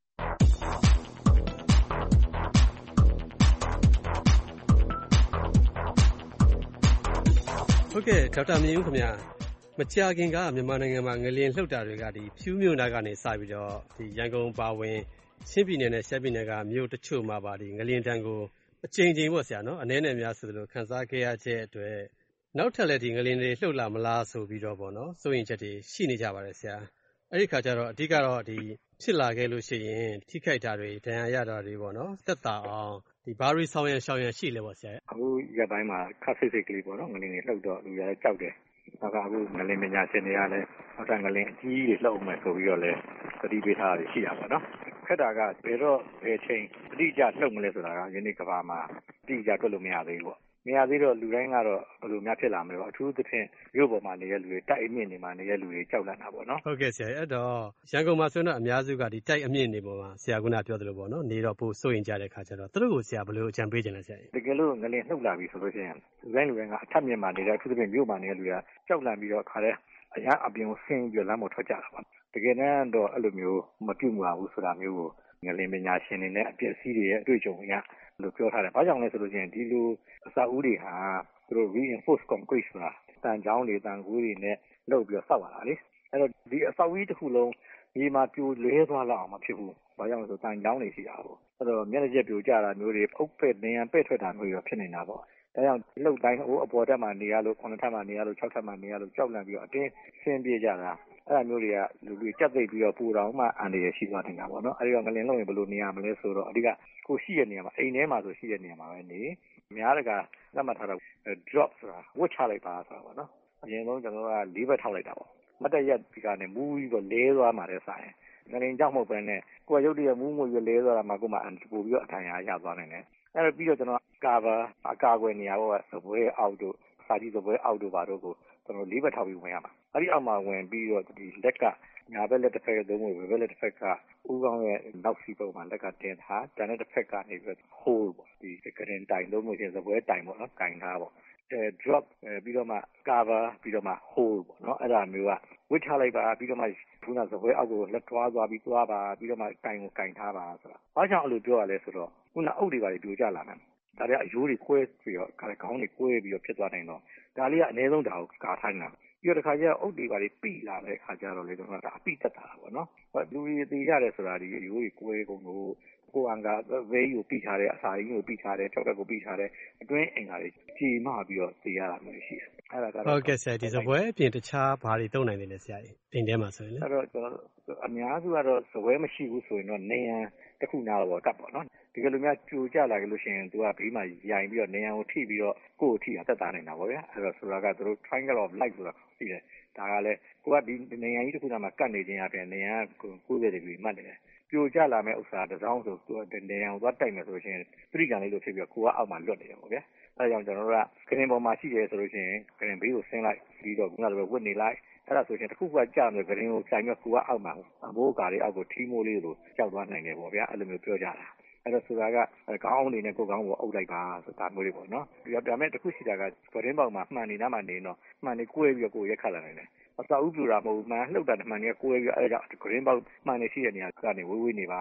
[SPEAKER 8] ဟုတ်ကဲ့ဒေါက်တာမြင့်ဦးခင်ဗျာမကြာခင်ကမြန်မာနိုင်ငံမှာငလျင်လှုပ်တာတွေကဒီဖြူးမြို့နာကနေစပြီးတော့ဒီရန်ကုန်ပါဝင်ချင်းပြည်နယ်နဲ့ရှမ်းပြည်နယ်ကမြို့တချို့မှာပါဒီငလျင်တန်းကိုအချိန်ချင်းပေါ့ဆရာနော်အနည်းနဲ့များဆိုလို့ခန်းစားခဲ့ရတဲ့အတွက်နောက်ထပ်လည်းဒီငလျင်တွေလှုပ်လာမလားဆိုပြီးတော့ပေါ့နော်စိုးရင်ချက်တွေရှိနေကြပါတယ်ဆရာအဲ့ဒီခါကျတော့အဓိကတော့ဒီဖြစ်လာခဲ့လို့ရှိရင်ထိခိုက်တာတွေဒဏ်ရာရတာတွေပေါ့နော်သက်သာအောင်ဒီဘာရီဆောင်ရန်ရှောင်ရန်ရှိလဲပေါ့ဆရာ
[SPEAKER 16] အခုရက်ပိုင်းမှာခက်စစ်စစ်ကလေးပေါ့နော်ငလျင်တွေလှုပ်တော့လူရကြောက်တယ်နောက်ကအခုငလျင်ပညာရှင်တွေကလည်းနောက်ထပ်ငလျင်အကြီးကြီးလှုပ်မယ်ဆိုပြီးတော့လည်းသတိပေးထားတာရှိတာပေါ့နော်ခက်တာကဘယ်တော့ဘယ်ချိန်အတိအကျလှုပ်မလဲဆိုတာကယနေ့ကဘာမှာအတိအကျတွက်လို့မရသေးဘူးပေါ့မရသေးတော့လူတိုင်းကတော့ဘယ်လိုများဖြစ်လာမလဲပေါ့အထူးသဖြင့်မြို့ပေါ်မှာနေတဲ့လူတွေတိုက်အမြင့်နေမှာနေတဲ့လူတွေကြောက်လန့်တာပေါ့နော်
[SPEAKER 8] ဟုတ်ကဲ့ဆရာအဲ့တော့ရန်ကုန်မှာဆိုတော့အများစုကဒီတိုက်အမြင့်နေပေါ်မှာဆရာကပြောသလိုပေါ့နော်နေတော့ပိုစိုးရင်ကြတဲ့ခါကျတော့သူတို့ကိုဆရာဘယ်လိုအကြံပေးခြင်းလဲဆရာ
[SPEAKER 16] တကယ်လို့ငလျင်လှုပ်လာပြီဆိုလို့ရှိရင်လူတိုင်းလူတိုင်းကအထက်မြင့်မှာနေတဲ့အထူးသဖြင့်မြို့မှာနေတဲ့လူတွေကကြောက်လန့်ပြီးတော့ခါတဲ့အရာအပြင်ကိုဆင်းပြီးတော့လမ်းပေါ်ထွက်ကြတာပါတကယ်တမ်းတော့အဲ့လိုမျိုးမပြုတ်မှာဘူးဆိုတာမျိုးကိုငလျင်ပညာရှင်တွေနဲ့အပျက်စီးတွေရဲ့အတွေ့အကြုံအရလို့ပြောထားတယ်။ဘာကြောင့်လဲဆိုလို့ရှိရင်ဒီလိုအဆောက်အဦတွေဟာသူတို့ reinforced concrete ဆိုတာတန်ချောင်းတွေတန်ကူးတွေနဲ့လုပ်ပြီးတော့ဆောက်ရတာလေ။အဲ့တော့ဒီအဆောက်အဦတစ်ခုလုံးမြေမှာပြိုလဲသွားလောက်အောင်မဖြစ်ဘူး။ဘာကြောင့်လဲဆိုတန်ချောင်းတွေရှိတာပေါ့။အဲ့တော့မျက်နှာကျက်ပြိုကျတာမျိုးတွေဖုတ်ဖက်နေရန်ပဲ့ထွက်တာမျိုးတွေဖြစ်နေတာပေါ့။ဒါကြောင့်လှုပ်တိုင်းဟိုအပေါ်တက်မှနေရလို့ခုနှစ်ထပ်မှနေရလို့ခြောက်ထပ်မှနေရလို့ကြောက်လန့်ပြီးတော့အတင်းဆင်းပြေးကြတာအဲ့ဒါမျိုးတွေကလူတွေကြက်သိပ်ပြီးတော့ပူတော်မှအန်ရရှိသွားနေတာပေါ့နော်အဲ့ဒီတော့ငလျင်လုံးရင်ဘယ်လိုနေရမလဲဆိုတော့အဓိကကိုရှိတဲ့နေရာမှာအိမ်ထဲမှာဆိုရှိတဲ့နေရာမှာပဲနေများတကသတ်မှတ်ထားတာ drop ဆိုတာဝတ်ချလိုက်ပါဆိုတာပေါ့နော်အရင်ဆုံးကျွန်တော်ကလေးဘက်ထောက်လိုက်တာပေါ့မတ်တရက်ဒီကနေမူးပြီးတော့လဲသွားမှလည်းဆိုင်ငလျင်ကြောက်မဟုတ်ပဲနဲ့ကိုယ်ရုပ်တရက်မူးမွေပြီးလဲသွားတာမှကိုယ်မှအန်ပို့ပြီးတော့အထိုင်ရရသွားနိုင်တယ်အဲ့တော့ပြီးတော့ကျွန်တော် cover အကာအကွယ်နေရာပေါ့စပွဲအောက်တို့စာကြည့်စပွဲအောက်တို့ဘာတို့ကိုကျွန်တော်လေးဘက်ထောက်ပြီးဝင်ရမှာအဲ့ဒီအောက်မှာဝင်ပြီးတော့ဒီလက်ကညာဘက်လက်တစ်ဖက်ကသုံးဖို့ဘက်လက်တစ်ဖက်ကဦးကောင်းရဲ့နောက်စီပုံမှာလက်ကတင်ထားတန်တဲ့တစ်ဖက်ကနေပြီး hold ပေါ့ဒီကရင်တိုင်သုံးလို့ရှိရင်စပွဲတိုင်ပေါ့နော်ကင်ထားပေါ့အဲ drop ပြီးတော့မှ cover ပြီးတော့မှ hold ပေါ့နော်အဲ့ဒါမျိုးကဝစ်ချလိုက်ပါပြီးတော့မှခုနစပွဲအောက်ကိုလက်ထွားသွားပြီးသွားပါပြီးတော့မှကင်ကိုကင်ထားပါဆိုတာဘာကြောင့်အဲ့လိုပြောရလဲဆိုတော့ခုနအုပ်တွေပါပြိုကျလာတယ်ဒါတွေအယိုးတွေကွဲပြီးတော့ခေါင်းတွေကွဲပြီးတော့ဖြစ်သွားနိုင်တော့ဒါလေးကအနည်းဆုံးဒါကိုကာထိုင်းတာပြီးတော့တစ်ခါကျအုပ်တွေပါပြီးပြီးလာတဲ့အခါကျတော့လေကျွန်တော်ကဒါအပိတက်တာပေါ့နော်လူတွေသိရတယ်ဆိုတာဒီအယိုးတွေကွဲကုန်လို့ကိုအန်ကဝေးကိုပြီးထားတဲ့အစာရင်းကိုပြီးထားတဲ့ကြောက်တက်ကိုပြီးထားတဲ့အတွင်းအင်္ဂါတွေကြီးမှပြီးတော့သိရတာမျိုးရှိတယ်အဲ့ဒါကတော့
[SPEAKER 8] ဟုတ်ကဲ့ဆရာဒီစပွဲအပြင်တခြားဘာတွေသုံးနိုင်နေလဲဆရာကြီးအိမ်ထဲမှာဆိုရင်လေ
[SPEAKER 16] အဲ့တော့ကျွန်တော်အများစုကတော့စပွဲမရှိဘူးဆိုရင်တော့နေရန်တစ်ခုနာတော့ကတ်ပေါ့နော်ဒီကလိုများကြိုကြလာကြလို့ရှိရင်သူကဘေးမှာရိုင်ပြီးတော့နေရန်ကိုထိပြီးတော့ကိုယ်ကိုထိတာသက်သာနေတာပေါ့ဗျာအဲ့တော့ဆိုတာကသူတို့ triangle of light ဆိုတာရှိတယ်ဒါကလည်းကိုကဒီနေရန်ကြီးတစ်ခုနာမှာကတ်နေခြင်းအပြင်နေရန်ကို၉၀ဒီဂရီမှတ်နေတယ်ပြိုကျလာမဲ့ဥစ္စာတစ်စောင်းဆိုသူကနေရန်ကိုသွားတိုက်မယ်ဆိုရင်သတိကံလေးလို့ဖြစ်ပြီးတော့ကိုကအောက်မှာလွတ်နေတယ်ပေါ့ဗျာအဲဒါကြောင့်ကျွန်တော်တို့ကခရင်ပေါ်မှာရှိတယ်ဆိုလို့ရှိရင်ခရင်ဘေးကိုဆင်းလိုက်ပြီးတော့ခုနကလိုဝတ်နေလိုက်အဲ့ဒါဆိုရင်တစ်ခုခုကကြာမယ်ခရင်ကိုဆိုင်မဲ့ကိုကအောက်မှာအမိုးအကာလေးအောက်ကိုထီးမိုးလေးလိုကြောက်သွားနိုင်တယ်ပေါ့ဗျာအဲ့လိုမျိုးပြောကြတာအဲ့တော့ဆိုတာကခေါင်းအနေနဲ့ကိုယ်ခေါင်းကိုအုပ်လိုက်ပါဆိုတာမျိုးလေးပေါ့နော်ဒီဒါပေမဲ့တစ်ခုရှိတာကခရင်ပေါက်မှာမှန်နေတာမှနေတော့မှန်နေကွဲပြီးတော့ကိုယ်ရက်ခတ်လာနိုင်တယ်အစာဥပြူတာမဟုတ်မှန်လှုပ်တာမှန်နေကွဲပြီးအဲ့ဒါကြောင့်ခရင်ပေါက်မှန်နေရှိတဲ့နေရာကနေဝေးဝေးနေပါစ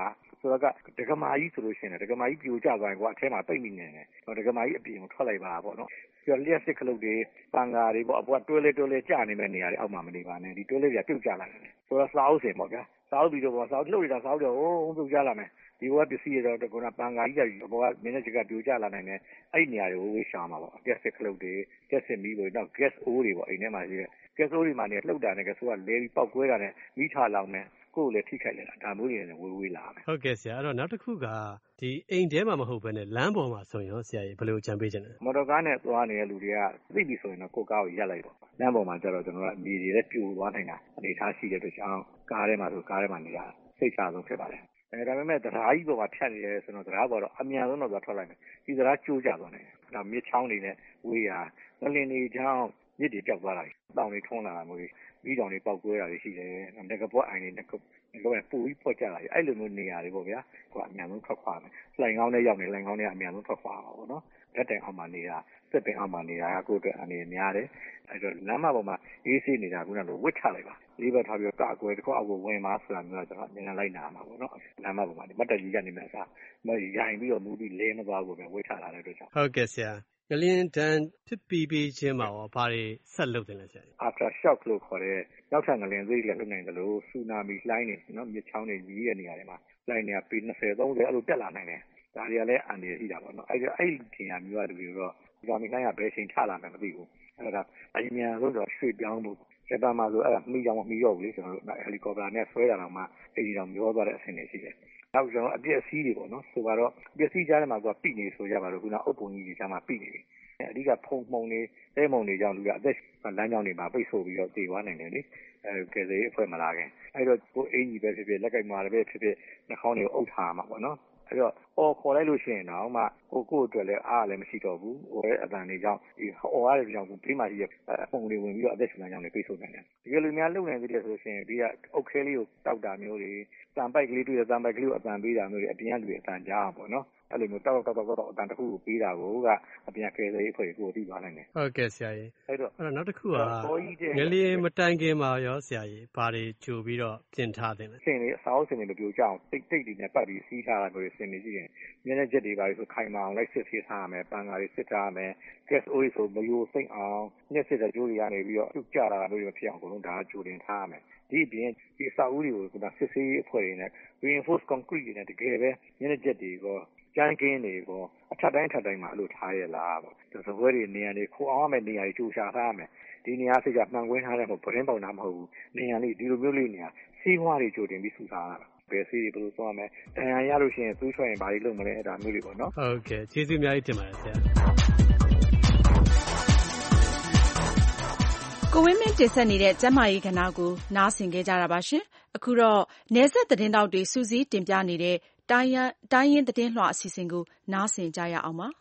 [SPEAKER 16] ဆိုတော့ကဒကမာကြီးဆိုလို့ရှိရင်ဒကမာကြီးပြိုကျသွားရင်ကွာအထဲမှာပိတ်မိနေတယ်ဒကမာကြီးအပြင်ကိုထွက်လိုက်ပါပေါ့နော်ပြီးတော့လျှက်စစ်ခလုတ်တွေပန်ကာတွေပေါ့အပေါ်တွဲလဲတွဲလဲကျနေမဲ့နေရာတွေအောက်မှာမနေပါနဲ့ဒီတွဲလဲတွေကပြုတ်ကျလာတယ်ဆိုတော့စာအုပ်စင်ပေါ့ဗျာစာအုပ်ပြီးတော့စာအုပ်လှုပ်နေတာစာအုပ်တွေဟိုးပြုတ်ကျလာမယ်ဒီဘောကပစ္စည်းတွေတော့ကပန်ကာကြီးကြီးဘောကမင်းနဲ့ချက်ကပြိုကျလာနိုင်တယ်အဲ့ဒီနေရာတွေကိုဝေးရှာမှာပေါ့လျှက်စစ်ခလုတ်တွေလျှက်စစ်မီးတွေတော့ gas အိုးတွေပေါ့အိမ်ထဲမှာရှိတဲ့ gas အိုးတွေမှာနေလှုပ်တာနဲ့ gas အိုးကလဲပြီးပောက်ကွဲတာနဲ့မိထားလောင်နေကိုယ်လည်းထိခိုက်နေတာဒါမျိုးတွေနဲ့ဝေးဝေးလာမယ်
[SPEAKER 8] ဟုတ်ကဲ့ဆရာအဲ့တော့နောက်တစ်ခုကဒီအိမ်ထဲမှာမဟုတ်ဘဲနဲ့လမ်းပေါ်မှာဆိုရင်ဆရာကြီးဘယ်လိုကြံပေးချင်လဲ
[SPEAKER 16] မော်တော်ကားနဲ့သွားနေတဲ့လူတွေကသိပြီဆိုရင်တော့ကိုယ်ကားကိုရပ်လိုက်ပေါ့လမ်းပေါ်မှာကျတော့ကျွန်တော်တို့အမြေတွေလည်းပြိုသွားနိုင်တာအနေထားရှိတဲ့အတွက်ကြောင့်ကားထဲမှာဆိုကားထဲမှာနေတာစိတ်ချဆုံးဖြစ်ပါတယ်အဲဒါပေမဲ့တရားကြီးပေါ်မှာဖြတ်နေရဲဆိုတော့တရားပေါ်တော့အမြန်ဆုံးတော့သွားထွက်လိုက်မယ်ဒီတရားကျိုးကြသွားနိုင်တယ်ဒါမြစ်ချောင်းတွေနဲ့ဝေးရာငလင်တွေချောင်းမြစ်တွေပြောက်သွားတာတောင်တွေထုံးလာတာမျိုးပြီးတောင်တွေပေါက်ကွဲတာတွေရှိတယ်ငကပွားအိုင်တွေနဲ့လောကပူပြီးဖွက်ကြတာအဲ့လိုမျိုးနေရာတွေပေါ့ဗျာဟိုအမြန်ဆုံးထွက်ခွာမယ်လှိုင်ကောင်းနဲ့ရောက်နေလှိုင်ကောင်းနဲ့အမြန်ဆုံးထွက်ခွာပါပေါ့နော်လက်တိုင်အောက်မှာနေတာစက်ပင်အောက်မှာနေတာကကိုယ့်အတွက်အနေနဲ့များတယ်အဲ့တော့လမ်းမပေါ်မှာအေးဆေးနေတာကလည်းဝစ်ချလိုက်ပါလေးဘက်ထားပြီးတော့ကာကွယ်တစ်ခုအောက်ကိုဝင်ပါဆိုတာမျိုးတော့ကျွန်တော်အမြန်လိုက်နာမှာပေါ့နော်လမ်းမပေါ်မှာမတ်တက်ကြီးကနေမှအစားမရိုင်ပြီးတော့မူပြီးလဲမသွားဘူးပဲဝစ်ချလာတဲ့အတွက်ကြောင့်
[SPEAKER 8] ဟုတ်ကဲ့ဆရာငလျင်တန်းဖြစ်ပြီးပြီးချင်းမှာရောဘာတွေဆက်လုပ်တယ်လဲဆရာ
[SPEAKER 16] after shock လို့ခေါ်တဲ့နောက်ထပ်ငလျင်စိတ်လည်းလုပ်နိုင်တယ်လို့ဆူနာမီလှိုင်းနေနော်မြစ်ချောင်းတွေကြီးတဲ့နေရာတွေမှာလှိုင်းတွေကပေနှစ်ဆယ်သုံးဆယ်အဲ့လိုတက်လာနိုင်တယ်ဒါတွေကလည်းအန်ဒီရှိတာပေါ့နော်အဲ့ဒါအဲ့ဒီတင်ရမျိုးအတူတူတော့ဆူနာမီလှိုင်းကဘယ်ချိန်ထလာမယ်မသိဘူးအဲ့ဒါအမြန်ဆုံးတော့ရွှေ့ပြောင်းဖို့ဂျပန်မှာဆိုအဲ့ဒါမိကြောင်မမိတော့ဘူးလေကျွန်တော်တို့ဟယ်လီကော်ပတာနဲ့ဆွဲတာတော့မှအဲ့ဒီတော့မျောသွားတဲ့အဆင့်တွေရှိတယ်နောက်ကျွန်တော်အပြည့်အစည်းတွေပေါ့နော်ဆိုတော့အပြည့်အစည်းကြားထဲမှာကပြိနေဆိုကြပါတော့ခုနအုပ်ပုံကြီးတွေကြားမှာပြိနေပြီအဓိကဖုံမှုံတွေတဲမှုံတွေကြောင့်လူကအသက်လမ်းကြောင်းတွေမှာပိတ်ဆို့ပြီးတော့တည်သွားနိုင်တယ်လေအဲကယ်ဆယ်ရေးအဖွဲ့မလာခင်အဲ့တော့ကိုအင်ကြီးပဲဖြစ်ဖြစ်လက်ကိုက်မှာပဲဖြစ်ဖြစ်နှာခေါင်းတွေကိုအုပ်ထားမှာပေါ့နော်အဲ့တော့အော်ခေါ်လိုက်လို့ရှိရင်တော့မှကိုကိုအတွက်လည်းအားလည်းမရှိတော့ဘူးဟိုရဲ့အတန်တွေကြောင့်ဒီအော်ရတဲ့ကြောင့်ဘေးမှာရှိတဲ့အပုံတွေဝင်ပြီးတော့အသက်ရှင်လမ်းကြောင်းတွေပိတ်ဆို့နိုင်တယ်ဒီလိုများလုံနေသေးတယ်ဆိုရှင်ဒီကအုတ်ခဲလေးကိုတောက်တာမျိုးတွေတန်ပိုက်ကလေးတွေ့တဲ့တန်ပိုက်ကလေးကိုအတန်ပေးတာမျိုးတွေအပြင်ကလူတွေအတန်ကြားအောင်ပေါ့နော်အဲ့လိုမျိုးတောက်တောက်တောက်တောက်အတန်တစ်ခုကိုပေးတာကိုကအပြင်ကယ်ဆယ်ရေးအဖွဲ့ကိုသိသွားနိုင်တယ်
[SPEAKER 8] ဟုတ်ကဲ့ဆရာကြီး
[SPEAKER 16] အဲ့တော့
[SPEAKER 8] အဲ့တော့နောက်တစ်ခုကငလျင်မတိုင်ခင်မှာရောဆရာကြီးဘာတွေကြိုပြီးတော့ပြင်ထားတယ်လဲ
[SPEAKER 16] စင်တွေအစားအုပ်စင်တွေမပြိုကျအောင်တိတ်တိတ်တွေနဲ့ပတ်ပြီးစီးထားတာမျိုးတွေစင်နေရှိရင်မျက်နှာချက်တွေပါလို့ဆိုခိုင်မာအောင်လိုက်စစ်ဆေးထားရမယ်ပန်ကာတွေစစ်ထားရမယ် gas oil ဆိုမယိုစိမ့်အောင်ညက်စစ်တဲ့ကြိုးတွေကနေပြီးတော့ပြုတ်ကျလာတာမျိုးတွေဖြစ်အောင်အကုန်လုံးဒါကကြိုတင်ထားရမယ်ဒီအပြင်ဒီအစာအုပ်တွေကိုကစစ်ဆေးအဖွဲ့တွေနဲ့ reinforced concrete တွေနဲ့တကယ်ပဲမျက်နှာချက်တွေကိုကျန်းကင်းတွေကိုအထက်တိုင်းထက်တိုင်းမှာအလို့ထားရလားပေါ့ဒီစပွဲတွေနေရာတွေခိုးအောင်မဲ့နေရာတွေကြိုရှာထားရမယ်ဒီနေရာစိတ်ကမှန်ကွင်းထားတဲ့မဟုတ်ပရင်းပေါင်တာမဟုတ်ဘူးနေရာလေးဒီလိုမျိုးလေးနေရာစီးဝါးတွေကြိုတင်ပြီးစုထားရတာဘယ်စီးတွေဘယ်လိုသွားမလဲတန်ရန်ရလို့ရှိရင်သူ့ချွတ်ရင်ဘာတွေလုပ်မလဲအဲ့ဒါမျိုးတွေပေါ့နော်
[SPEAKER 8] ဟုတ်ကဲ့ကျေးဇူးအများကြီးတင်ပါတယ်ဆရာ
[SPEAKER 2] ကိုဝင်းမင်းတင်ဆက်နေတဲ့ကျန်းမာရေးကဏ္ဍကိုနားဆင်ခဲ့ကြတာပါရှင်အခုတော့နယ်စပ်သတင်းတောက်တွေစူးစီးတင်ပြနေတဲ့တိုင်းရင်းတိုင်းရင်းသတင်းလွှာအစီအစဉ်ကိုနားဆင်ကြရအောင်ပါ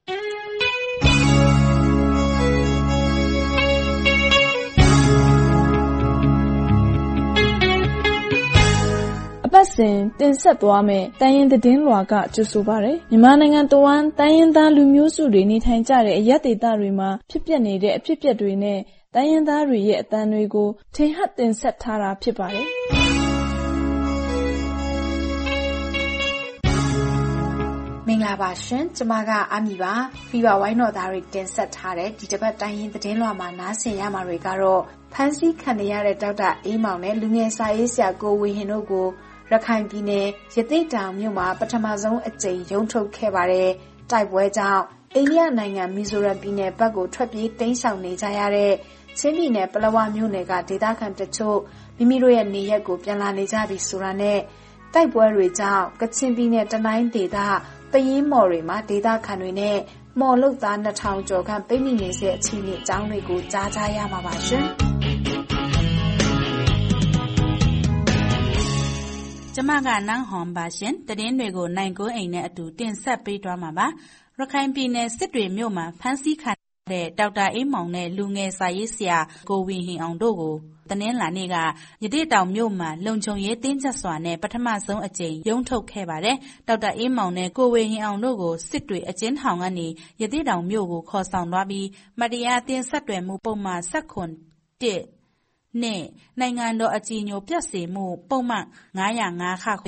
[SPEAKER 20] အပတ်စဉ်တင်ဆက်သွားမယ့်တိုင်းရင်းသတင်းလွှာကကြိုဆိုပါရယ်မြန်မာနိုင်ငံတဝန်းတိုင်းရင်းသားလူမျိုးစုတွေနေထိုင်ကြတဲ့အရပ်ဒေသတွေမှာဖြစ်ပျက်နေတဲ့အဖြစ်အပျက်တွေနဲ့တိုင်းရင်းသားတွေရဲ့အသံတွေကိုထင်ဟပ်တင်ဆက်ထားတာဖြစ်ပါတယ်
[SPEAKER 21] မင်္ဂလာပါရှင်ကျမကအမီပါဖီဗာဝိုင်းတော်သားတွေတင်ဆက်ထားတဲ့ဒီတစ်ပတ်တိုင်းရင်းသတင်းလွှာမှာနားဆင်ရမှာတွေကတော့ဖမ်းဆီးခံရတဲ့ဒေါက်တာအေးမောင်နဲ့လူငယ်စာရေးဆရာကိုဝေဟင်တို့ကိုရခိုင်ပြည်နယ်ရသေ့တောင်မြို့မှာပထမဆုံးအကြိမ်ရုံးထုတ်ခဲ့ပါတယ်တိုက်ပွဲကြောင့်အိန္ဒိယနိုင်ငံမီဇိုရမ်ပြည်နယ်ဘက်ကိုထွက်ပြေးတိမ်းရှောင်နေကြရတဲ့ချင်းပြည်နယ်ပလက်ဝမြို့နယ်ကဒေသခံတချို့မိမိတို့ရဲ့နေရက်ကိုပြန်လာနေကြပြီဆိုတာနဲ့တိုက်ပွဲတွေကြောင့်ကချင်ပြည်နယ်တနိုင်းဒေသပယင်းမော်တွေမှာဒေသခံတွေနဲ့မော်လုတ်သားနှစ်ထောင်ကျော်ခန့်ပိတ်မိနေစေအခြေအနေအကြောင်းတွေကိုကြားကြရမှာပါရှင်
[SPEAKER 22] ကျမကနန်းဟွန်ပါရှင်သတင်းတွေကိုနိုင်ကိုအိမ်နဲ့အတူတင်ဆက်ပေးသွားမှာပါရခိုင်ပြည်နယ်စစ်တွေမြို့မှာဖမ်းဆီးခံတဲ့ဒေါက်တာအေးမောင်နဲ့လူငယ်စာရေးဆရာကိုဝေဟင်အောင်တို့ကိုတနင်္လာနေ့ကရသေ့တောင်မြို့မှာလုံခြုံရေးတင်းကျပ်စွာနဲ့ပထမဆုံးအကြိမ်ရုံးထုတ်ခဲ့ပါတယ်ဒေါက်တာအေးမောင်နဲ့ကိုဝေဟင်အောင်တို့ကိုစစ်တွေအကျဉ်းထောင်ကနေရသေ့တောင်မြို့ကိုခေါ်ဆောင်သွားပြီးမတရားအသင်းဆက်သွယ်မှုပုံမှန်၁၇ နဲ့နိုင်ငံတော်အကြည်ညိုပျက်စေမှုပုံမှန်၅၀၅ခခွေ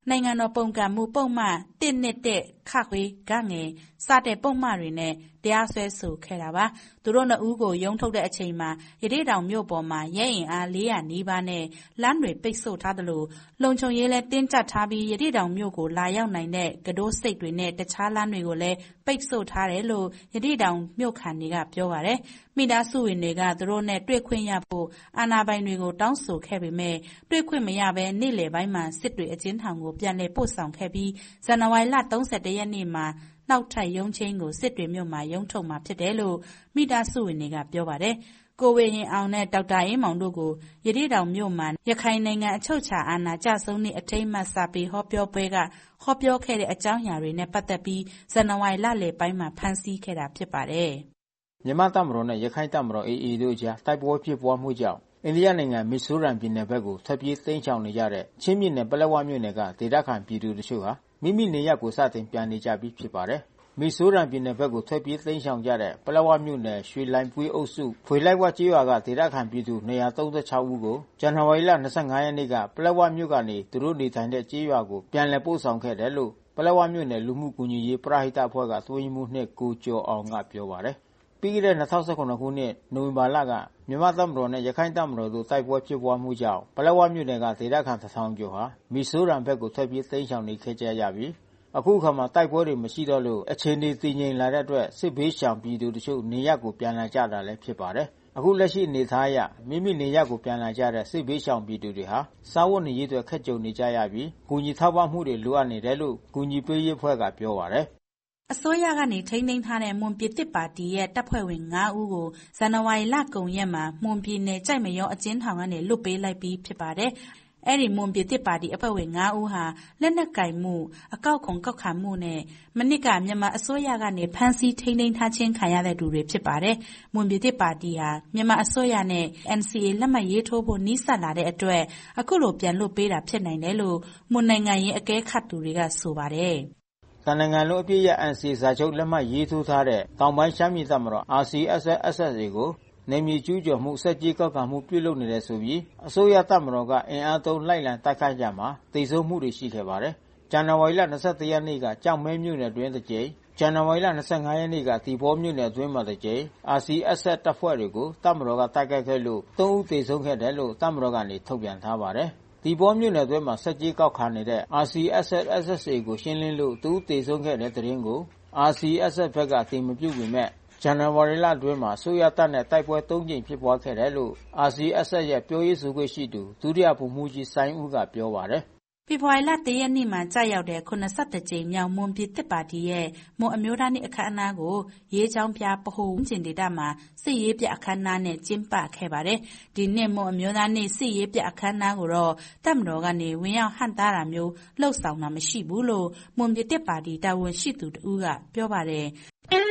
[SPEAKER 22] နိုင်ငံတော်ပုန်ကန်မှုပုံမှန်တစ်နှစ်တဲ့ခခွေကငယ်စတဲ့ပုံမှန်တွေနဲ့တရားစွဲဆိုခဲ့တာပါသူတို့နှစ်ဦးကိုရုံးထုတ်တဲ့အချိန်မှာရသေ့တောင်မြို့ပေါ်မှာရဲအင်အား၄၀၀နီးပါးနဲ့လမ်းတွေပိတ်ဆို့ထားသလိုလုံခြုံရေးလည်းတင်းကျပ်ထားပြီးရသေ့တောင်မြို့ကိုလာရောက်နိုင်တဲ့ကတိုးစိတ်တွေနဲ့တခြားလမ်းတွေကိုလည်းပိတ်ဆို့ထားတယ်လို့ရသေ့တောင်မြို့ခံတွေကပြောပါတယ်မိသားစုဝင်တွေကသူတို့နဲ့တွေ့ခွင့်ရဖို့အာဏာပိုင်တွေကိုတောင်းဆိုခဲ့ပေမဲ့တွေ့ခွင့်မရဘဲနေ့လယ်ပိုင်းမှာစစ်တွေအကျဉ်းထောင်ကိုပြန်လည်ပို့ဆောင်ခဲ့ပြီးဇန်နဝါရီလ၃၁ရက်နေ့မှာနောက်ထပ်ရုံးချင်းကိုစစ်တွေမြို့မှာရုံးထုတ်မှာဖြစ်တယ်လို့မိသားစုဝင်တွေကပြောပါတယ်ကိုဝေဟင်အောင်နဲ့ဒေါက်တာအေးမောင်တို့ကိုရသေ့တောင်မြို့မှာရခိုင်နိုင်ငံအချုပ်အခြာအာဏာကျဆုံးနေ့အထိမ်းအမှတ်စာပေဟောပြောပွဲကဟောပြောခဲ့တဲ့အကြောင်းအရာတွေနဲ့ပတ်သက်ပြီးဇန်နဝါရီလလယ်ပိုင်းမှာဖမ်းဆီးခဲ့တာဖြစ်ပါတယ်
[SPEAKER 1] မြန်မာတပ်မတော်နဲ့ရခိုင်တပ်မတော် အေအေ တို့အကြားတိုက်ပွဲဖြစ်ပွားမှုကြောင့်အိန္ဒိယနိုင်ငံမီဇိုရမ်ပြည်နယ်ဘက်ကိုထွက်ပြေးတိမ်းရှောင်နေကြတဲ့ချင်းပြည်နယ်ပလက်ဝမြို့နယ်ကဒေသခံပြည်သူတို့ဟာမိမိနေရပ်ကိုစတင်ပြန်နေကြပြီဖြစ်ပါတယ်။မီဇိုရမ်ပြည်နယ်ဘက်ကိုထွက်ပြေးတိမ်းရှောင်ကြတဲ့ပလက်ဝမြို့နယ်ရွှေလိုင်ပွေးအုပ်စုဖွေလိုက်ဝကျေးရွာကဒေသခံပြည်သူ၂၃၆ဦးကိုဇန်နဝါရီလ၂၅ရက်နေ့ကပလက်ဝမြို့ကနေသူတို့နေထိုင်တဲ့ကျေးရွာကိုပြန်လည်ပို့ဆောင်ခဲ့တယ်လို့ပလက်ဝမြို့နယ်လူမှုကူညီရေးပရဟိတအဖွဲ့ကသွေးမှုနှစ်ကိုကျော်အောင်ကပြောပါတယ်။ပြီးခဲ့တဲ့၂၀၁၇ခုနှစ်နိုဝင်ဘာလကမြန်မာတပ်မတော်နဲ့ရခိုင်တပ်မတော်တို့တိုက်ပွဲဖြစ်ပွားမှုကြောင့်ပလက်ဝမြို့နယ်ကဒေသခံတစ်ထောင်ကျော်ဟာမီဇိုရမ်ဘက်ကိုထွက်ပြေးတိမ်းရှောင်နေခဲ့ကြရပြီးအခုခါမှာတိုက်ပွဲတွေမရှိတော့လို့အခြေအနေတည်ငြိမ်လာတဲ့အတွက်စစ်ဘေးရှောင်ပြည်သူတို့ချို့နေရပ်ကိုပြန်လာကြတာလည်းဖြစ်ပါတယ်။အခုလက်ရှိအနေထားအရမိမိနေရပ်ကိုပြန်လာကြတဲ့စစ်ဘေးရှောင်ပြည်သူတွေဟာစားဝတ်နေရေးတွေခက်ကြုံနေကြရပြီးကူညီထောက်ပံ့မှုတွေလိုအပ်နေတယ်လို့ကူညီပေးရေးအဖွဲ့ကပြောပါတယ်
[SPEAKER 22] အစိုးရကနေထိန်းသိမ်းထားတဲ့မွန်ပြည်သစ်ပါတီရဲ့တပ်ဖွဲ့ဝင်၅ဦးကိုဇန်နဝါရီလကုန်ရက်မှာမွန်ပြည်နယ်ကြိုက်မရောအကျဉ်းထောင်ကနေလွတ်ပေးလိုက်ပြီးဖြစ်ပါတယ်။အဲ့ဒီမွန်ပြည်သစ်ပါတီအဖွဲ့ဝင်၅ဦးဟာလက်နက်ကင်မှုအကောက်ခွန်ကောက်ခံမှုနဲ့မနစ်ကမြန်မာအစိုးရကနေဖမ်းဆီးထိန်းသိမ်းထားခြင်းခံရတဲ့သူတွေဖြစ်ပါတယ်။မွန်ပြည်သစ်ပါတီဟာမြန်မာအစိုးရနဲ့ အန် စီ အေ လက်မှတ်ရေးထိုးဖို့နှီးစပ်လာတဲ့အတွက်အခုလိုပြန်လွတ်ပေးတာဖြစ်နိုင်တယ်လို့မွန်နိုင်ငံရေးအကဲခတ်သူတွေကဆိုပါတယ်။
[SPEAKER 1] တန်နိုင်ငံလုံးအပြည့်ရဲ့ အန် စီ အေ စာချုပ်လက်မှတ်ရေးထိုးထားတဲ့တောင်ပိုင်းရှမ်းပြည်တပ်မတော် အာ စီ အက်စ် အက်စ် အက်စ် အေ ကိုနေမြေကျူးကျော်မှုစက်ကြီးကောက်ခံမှုပြုလုပ်နေတယ်ဆိုပြီးအစိုးရတပ်မတော်ကအင်အားသုံးလိုက်လံတိုက်ခိုက်ကြမှာတိတ်ဆုံးမှုတွေရှိခဲ့ပါတယ်။ဇန်နဝါရီလ၂၁ရက်နေ့ကကြောက်မဲမြို့နယ်တွင်တစ်ကြိမ်ဇန်နဝါရီလ၂၅ရက်နေ့ကတီဘောမြို့နယ်အတွင်းမှာတစ်ကြိမ် အာ စီ အက်စ် အက်စ် တပ်ဖွဲ့တွေကိုတပ်မတော်ကတိုက်ခိုက်ခဲ့လို့သုံးဦးသေဆုံးခဲ့တယ်လို့တပ်မတော်ကနေထုတ်ပြန်ထားပါတယ်။ဒီဘောမြို့နယ်အတွင်းမှာစက်ကြီးကောက်ခံနေတဲ့ အာ စီ အက်စ် အက်စ် အေ ကိုရှင်းလင်းလို့သူသေဆုံးခဲ့တဲ့သတင်းကို အာ စီ အက်စ် အက်စ် ဘက်ကအတည်မပြုပေမဲ့ဇန်နဝါရီလအတွင်းမှာဆိုရတပ်နဲ့တိုက်ပွဲသုံးကြိမ်ဖြစ်ပွားခဲ့တယ်လို့ အာ စီ အက်စ် အက်စ် ရဲ့ပြောရေးဆိုခွင့်ရှိသူဒုတိယဗိုလ်မှူးကြီးစိုင်းဦးကပြောပါတယ်
[SPEAKER 22] ။ဖေဖော်ဝါရီလ၁ရက်နေ့မှာကြာရောက်တဲ့၇၁ကြိမ်မြောက်မွန်ပြည်သစ်ပါတီရဲ့မွန်အမျိုးသားနေ့အခမ်းအနားကိုရေးချောင်းပြပဟိုဝန်းကျင်ဒေသမှာစစ်ရေးပြအခမ်းအနားနဲ့ကျင်းပခဲ့ပါတယ်။ဒီနှစ်မွန်အမျိုးသားနေ့စစ်ရေးပြအခမ်းအနားကိုတော့တပ်မတော်ကနေဝင်ရောက်ဟန့်တားတာမျိုးလှုပ်ဆောင်တာမရှိဘူးလို့မွန်ပြည်သစ်ပါတီတာဝန်ရှိသူတဦးကပြောပါတယ်။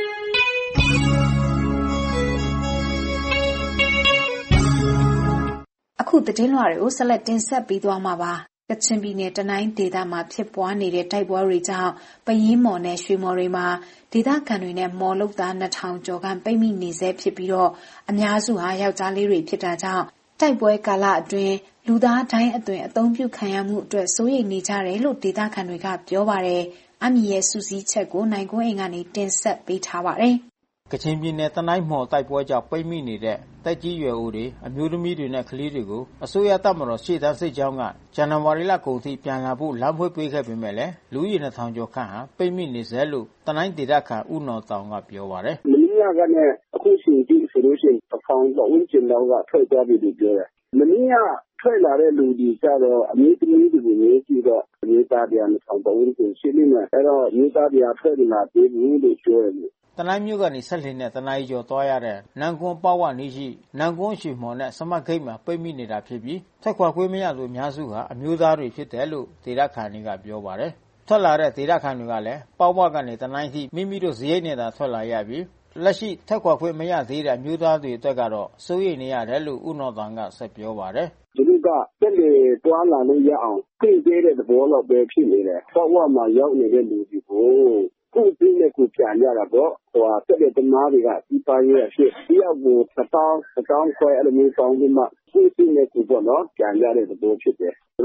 [SPEAKER 21] အခုသတင်းလွှာတွေကိုဆက်လက်တင်ဆက်ပေးသွားမှာပါကချင်ပြည်နယ်တနိုင်းဒေသမှာဖြစ်ပွားနေတဲ့တိုက်ပွဲတွေကြောင့်ပယင်းမော်နဲ့ရွှေမော်တွေမှာဒေသခံတွေနဲ့မော်လုတ်သားနှစ်ထောင်ကျော်ကပိတ်မိနေဆဲဖြစ်ပြီးတော့အများစုဟာယောက်ျားလေးတွေဖြစ်တာကြောင့်တိုက်ပွဲကာလအတွင်းလူသားတိုင်းအသွင်အသုံးပြုခံရမှုအတွက်စိုးရိမ်နေကြတယ်လို့ဒေသခံတွေကပြောပါတယ်အမီရဲ့စူးစီးချက်ကိုနိုင်ကွန်းအိမ်ကနေတင်ဆက်ပေးထားပါတယ်
[SPEAKER 1] ကချင်ပြည်နယ်တနိုင်းမော်တိုက်ပွဲကြောင့်ပိတ်မိနေတဲ့တက်ကြီးရွယ်အိုတွေအမျိုးသမီးတွေနဲ့ကလေးတွေကိုအစိုးရတပ်မတော်ရှေ့တန်းစစ်ကြောင်းကဇန်နဝါရီလကုန်ထိပြန်လာဖို့လမ်းဖွင့်ပေးခဲ့ပေမဲ့လည်းလူဦးရေနှစ်ထောင်ကျော်ခန့်ဟာပိတ်မိနေဆဲလို့တနိုင်းဒေသခံဦးနော်တောင်ကပြောပါတယ်
[SPEAKER 4] မင်းရကနဲ့အခုချိန်ထိဆိုလို့ရှိရင်အဖောင်းတော့ဦးကျင်တော့ကထွက်သွားပြီလို့ပြောတယ်မင်းရထွက်လာတဲ့လူတွေကြတော့အမျိုးသမီးတွေကိုရေးကြည့်တော့အမျိုးသားတွေနှစ်ထောင်တော့ဦးကျင်ရှိနေတယ်အဲ့တော့အမျိုးသားတွေထွက်လာပြီးဘူးလို့ပြောတယ်
[SPEAKER 1] တနိုင်းမြို့ကနေဆက်လင်းနဲ့တနိုင်းကျော်သွားရတဲ့နန်ကွန်းပေါ့ဝနီးရှိနန်ကွန်းရွှေမော်နဲ့စမတ်ဂိတ်မှာပိတ်မိနေတာဖြစ်ပြီးထွက်ခွာခွင့်မရသူအများစုဟာအမျိုးသားတွေဖြစ်တယ်လို့ဒေသခံတွေကပြောပါတယ်။ထွက်လာတဲ့ဒေသခံတွေကလည်းပေါ့ဝကနေတနိုင်းထိမိမိတို့ဇရိတ်နဲ့သာထွက်လာရပြီးလက်ရှိထွက်ခွာခွင့်မရသေးတဲ့အမျိုးသားတွေအတွက်ကတော့စိုးရိမ်နေရတယ်လို့ဦးနော်တောင်ကဆက်ပြောပါတယ်
[SPEAKER 4] ။သူတို့ကတက်လေတွားလာလို့ရအောင်သိသေးတဲ့သဘောတော့ပဲဖြစ်နေတယ်။ပေါ့ဝမှာရောက်နေတဲ့လူတွေကိုခုပြင်းနဲ့ခုပြန်ရတာတော့ဟိုတက်တဲ့တမားတွေကဒီပါရဲ့အဖြစ်တယောက်ကိုတစ်ပေါင်းတစ်ပေါင်းခွဲအဲ့လိုမျိုးပေါင်းပြီးမှခုပြင်းနဲ့ခုပေါ့နော်ပြန်ရတဲ့သဘောဖြစ်တယ်သူတို့က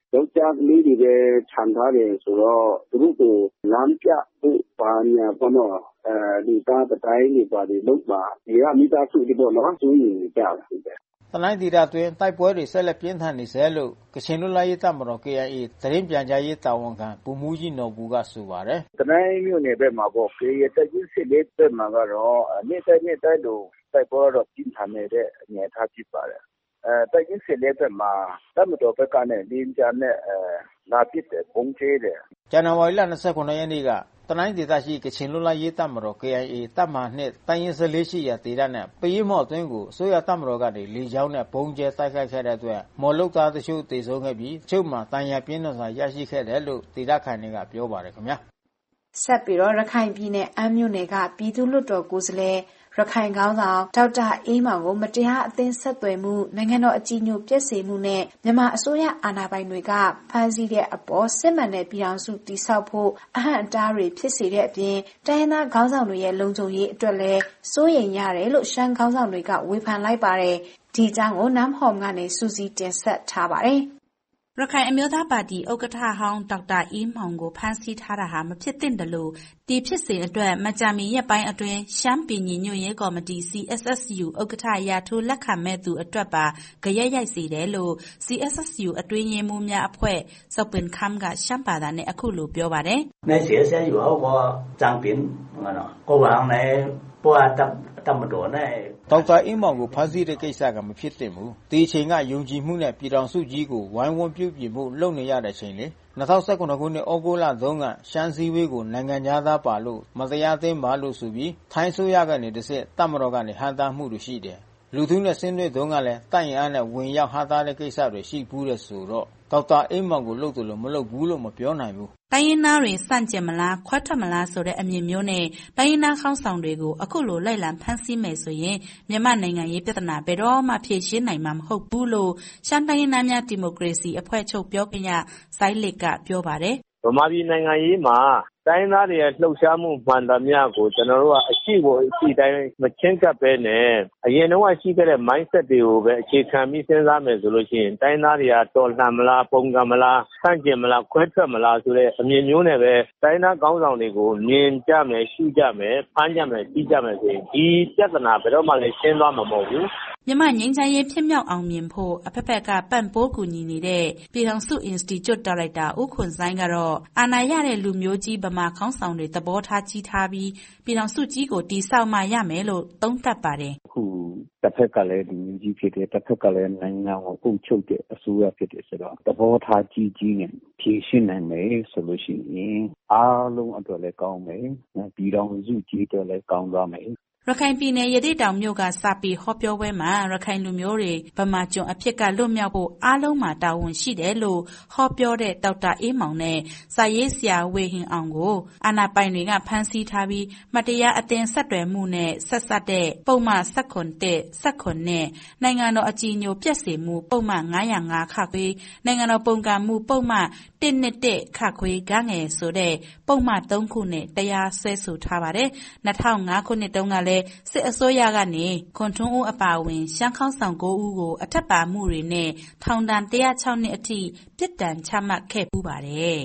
[SPEAKER 4] ယောက်ျားကလေးတွေပဲခြံထားတယ်ဆိုတော့သူတို့ကိုလမ်းပြဖို့ပါညာပေါ့နော်အဲဒီသားတိုင်းတွေပါတွေလုံးပါဒီကမိသားစုတွေပေါ့နော်စိုးရင်ကြတာဖြစ်တယ်
[SPEAKER 1] တနိုင်းဒေသတွင်းတိုက်ပွဲတွေဆက်လက်ပြင်းထန်နေဆဲလို့ကချင်လွတ်လပ်ရေးတပ်မတော် K I A သတင်းပြန်ကြားရေးတာဝန်ခံဗိုလ်မှူးကြီးနော်ဘူကဆိုပါတယ်
[SPEAKER 4] တနိုင်းမြို့နယ်ဘက်မှာပေါ့ K I A တပ်ကြီးစစ်လေးဘက်မှာကတော့နေ့တိုင်းနေ့တိုင်းလိုတိုက်ပွဲတော့ပြင်းထန်နေတဲ့အနေအထားဖြစ်ပါတယ်အဲတိုက်ကြီးစစ်လေးဘက်မှာတပ်မတော်ဘက်ကနဲ့လင်းကြနဲ့အဲလာပစ်တယ်ပုံသေးတယ်
[SPEAKER 1] ဇန်နဝါရီလ၂၇ရက်နေ့ကတနိုင်းဒေသရှိကချင်လွတ်လပ်ရေးတပ်မတော် K I A တပ်မဟာနှစ်တိုင်းရင်း၁၄ရှိရာဒေသနဲ့ပယင်းမော့အတွင်းကိုအစိုးရတပ်မတော်ကနေလေကြောင်းနဲ့ပုံကျဲတိုက်ခိုက်ခဲ့တဲ့အတွက်မော်လုတ်သားတချို့တေဆုံးခဲ့ပြီးတချို့မှာတန်ရာပြင်းထန်စွာရရှိခဲ့တယ်လို့ဒေသခံတွေကပြောပါတယ်ခင်ဗျာ
[SPEAKER 21] ဆက်ပြီးတော့ရခိုင်ပြည်နယ်အမ်းမြို့နယ်ကပြည်သူ့လွှတ်တော်ကိုယ်စားလှယ်ရခိုင်ခေါင်းဆောင်ဒေါက်တာအေးမောင်ကိုမတရားအသင်းဆက်သွယ်မှုနိုင်ငံတော်အကြီးအကျယ်ပြည့်စုံမှုနဲ့မြန်မာအစိုးရအာဏာပိုင်တွေကဖမ်းဆီးတဲ့အပေါ်စစ်မှန်တဲ့ပြည်အောင်စုတည်ဆောက်ဖို့အဟန့်အတားတွေဖြစ်စေတဲ့အပြင်တိုင်းရင်းသားခေါင်းဆောင်တွေရဲ့လုံခြုံရေးအတွက်လည်းစိုးရိမ်ရတယ်လို့ရှမ်းခေါင်းဆောင်တွေကဝေဖန်လိုက်ပါတယ်ဒီအကြောင်းကိုနမ်ဟောမ်ကနေစူးစီးတင်ဆက်ထားပါတယ်ရခိုင်အမျိုးသားပါတီဥက္ကဋ္ဌဟောင်းဒေါက်တာအေးမောင်ကိုဖမ်းဆီးထားတာဟာမဖြစ်သင့်တယ်လို့ဒီဖြစ်စဉ်အတွက်မကြာမီရက်ပိုင်းအတွင်းရှမ်းပြည်ညွတ်ရေးကော်မတီ C S S U ဥက္ကဋ္ဌရာထူးလက်ခံမဲ့သူအတွက်ပါကြရက်ရိုက်စေတယ်လို့ C S S U အတွင်းရေးမှူးများအဖွဲ့စောပင်ခမ်ကရှမ်းဘာသာနဲ့အခုလိုပြောပါတယ်
[SPEAKER 3] ใน C S S U เขาก็จางเป็นงั้นเนาะก็วางในပေါ်တပ်တပ်မတော်နဲ့
[SPEAKER 1] ဒေါက်တာအင်းမောင်ကိုဖမ်းဆီးတဲ့ကိစ္စကမဖြစ်သင့်ဘူးဒီအချိန်ကယုံကြည်မှုနဲ့ပြည်တော်စုကြီးကိုဝိုင်းဝန်းပြုပြင်ဖို့လုပ်နေရတဲ့ချိန်လေ၂၀၁၇ခုနှစ်ဩဂုတ်လတုန်းကရှမ်းစည်းဝေးကိုနိုင်ငံသားပါလို့မတရားသိမ်းပါလို့ဆိုပြီးထိုင်းဆိုရကနေတစ်ဆက်တပ်မတော်ကနေဟန်တာမှုတွေရှိတယ်လူထုနဲ့ဆင်းနွှဲတုန်းကလည်းတိုင်အားနဲ့ဝင်ရောက်ဟာတာတဲ့ကိစ္စတွေရှိဘူးတဲ့ဆိုတော့ဒေါက်တာအင်းမောင်ကိုလုပ်တယ်လို့မလုပ်ဘူးလို့မပြောနိုင်ဘူး
[SPEAKER 21] တိုင်းရင်းသားတွေစန့်ကျင်မလားခွဲထွက်မလားဆိုတဲ့အမြင်မျိုးနဲ့တိုင်းရင်းသားခေါင်းဆောင်တွေကိုအခုလိုလိုက်လံဖမ်းဆီးမယ်ဆိုရင်မြန်မာနိုင်ငံရေးပြဿနာဘယ်တော့မှဖြေရှင်းနိုင်မှာမဟုတ်ဘူးလို့ရှမ်းတိုင်းရင်းသားများဒီမိုကရေစီအဖွဲ့ချုပ်ပြောခွင့်ရစိုင်းလစ်ကပြောပါတယ်
[SPEAKER 7] ဗမာပြည်နိုင်ငံရေးမှာတိုင်းသားတွေရဲ့လှုပ်ရှားမှုမှန်သမျှကိုကျွန်တော်တို့ကအရှိကိုအရှိတိုင်းမချင်းကပ်ပဲနဲ့အရင်တော့ရှိခဲ့တဲ့ mindset တွေကိုပဲအခြေခံပြီးစဉ်းစားမယ်ဆိုလို့ရှိရင်တိုင်းသားတွေကတော်လှန်မလားပုံကံမလားဆန့်ကျင်မလားခွဲထွက်မလားဆိုတဲ့အမြင်မျိုးနဲ့ပဲတိုင်းသားကောင်းဆောင်တွေကိုမြင်ကြမယ်ရှုကြမယ်ဖမ်းကြမယ်ပြီးကြမယ်ဆိုရင်ဒီပြဿနာဘယ်တော့မှလည်းရှင်းသွားမှာမဟုတ်ဘူး
[SPEAKER 21] မြန်မာငြိမ်းချမ်းရေးဖြစ်မြောက်အောင်မြင်ဖို့အဖက်ဖက်ကပံ့ပိုးကူညီနေတဲ့ပြည်ထောင်စု Institute ဒါရိုက်တာဦးခွန်ဆိုင်ကတော့အာဏာရတဲ့လူမျိုးကြီးဗမာခေါင်းဆောင်တွေသဘောထားကြီးထားပြီးပြည်ထောင်စုကြီးကိုတည်ဆောက်မှရမယ်လို့သုံးသပ်ပါတယ်
[SPEAKER 3] အခုတစ်ဖက်ကလည်းလူမျိုးကြီးဖြစ်တယ်တစ်ဖက်ကလည်းနိုင်ငံကိုအုပ်ချုပ်တဲ့အစိုးရဖြစ်တယ်ဆိုတော့သဘောထားကြီးကြီးနဲ့ဖြည့်ရှင်းနိုင်မယ်ဆိုလို့ရှိရင်အားလုံးအတွက်လည်းကောင်းမယ်ပြည်ထောင်စုကြီးအတွက်လည်းကောင်းသွားမယ်
[SPEAKER 21] ရခိုင်ပြည်နယ်ရသေ့တောင်မြို့ကစာပေဟောပြောပွဲမှာရခိုင်လူမျိုးတွေဗမာကျွန်အဖြစ်ကလွတ်မြောက်ဖို့အားလုံးမှာတာဝန်ရှိတယ်လို့ဟောပြောတဲ့ဒေါက်တာအေးမောင်နဲ့စာရေးဆရာဝေဟင်အောင်ကိုအာဏာပိုင်တွေကဖမ်းဆီးထားပြီးမတရားအသင်းဆက်သွယ်မှုနဲ့ဆက်စပ်တဲ့ပုံမှန်၁၇ ၁၇နဲ့နိုင်ငံတော်အကြီးအကျယ်ပြည့်စုံမှုပုံမှန်၅၀၅ခခွေနိုင်ငံတော်ပုံကံမှုပုံမှန်၁၂၁ခခွေကငယ်ဆိုတဲ့ပုံမှန်၃ခုနဲ့တရားစွဲဆိုထားပါတယ်၂၀၀၅ခုနှစ်တုန်းကလည်းစစ်အစိုးရကနေခွန်ထွန်းဦးအပါအဝင်ရှမ်းခေါင်းဆောင်၉ဦးကိုအထက်ပါမှုတွေနဲ့ထောင်ဒဏ်၁၀၆နှစ်အထိပြစ်ဒဏ်ချမှတ်ခဲ့ပူးပါတယ်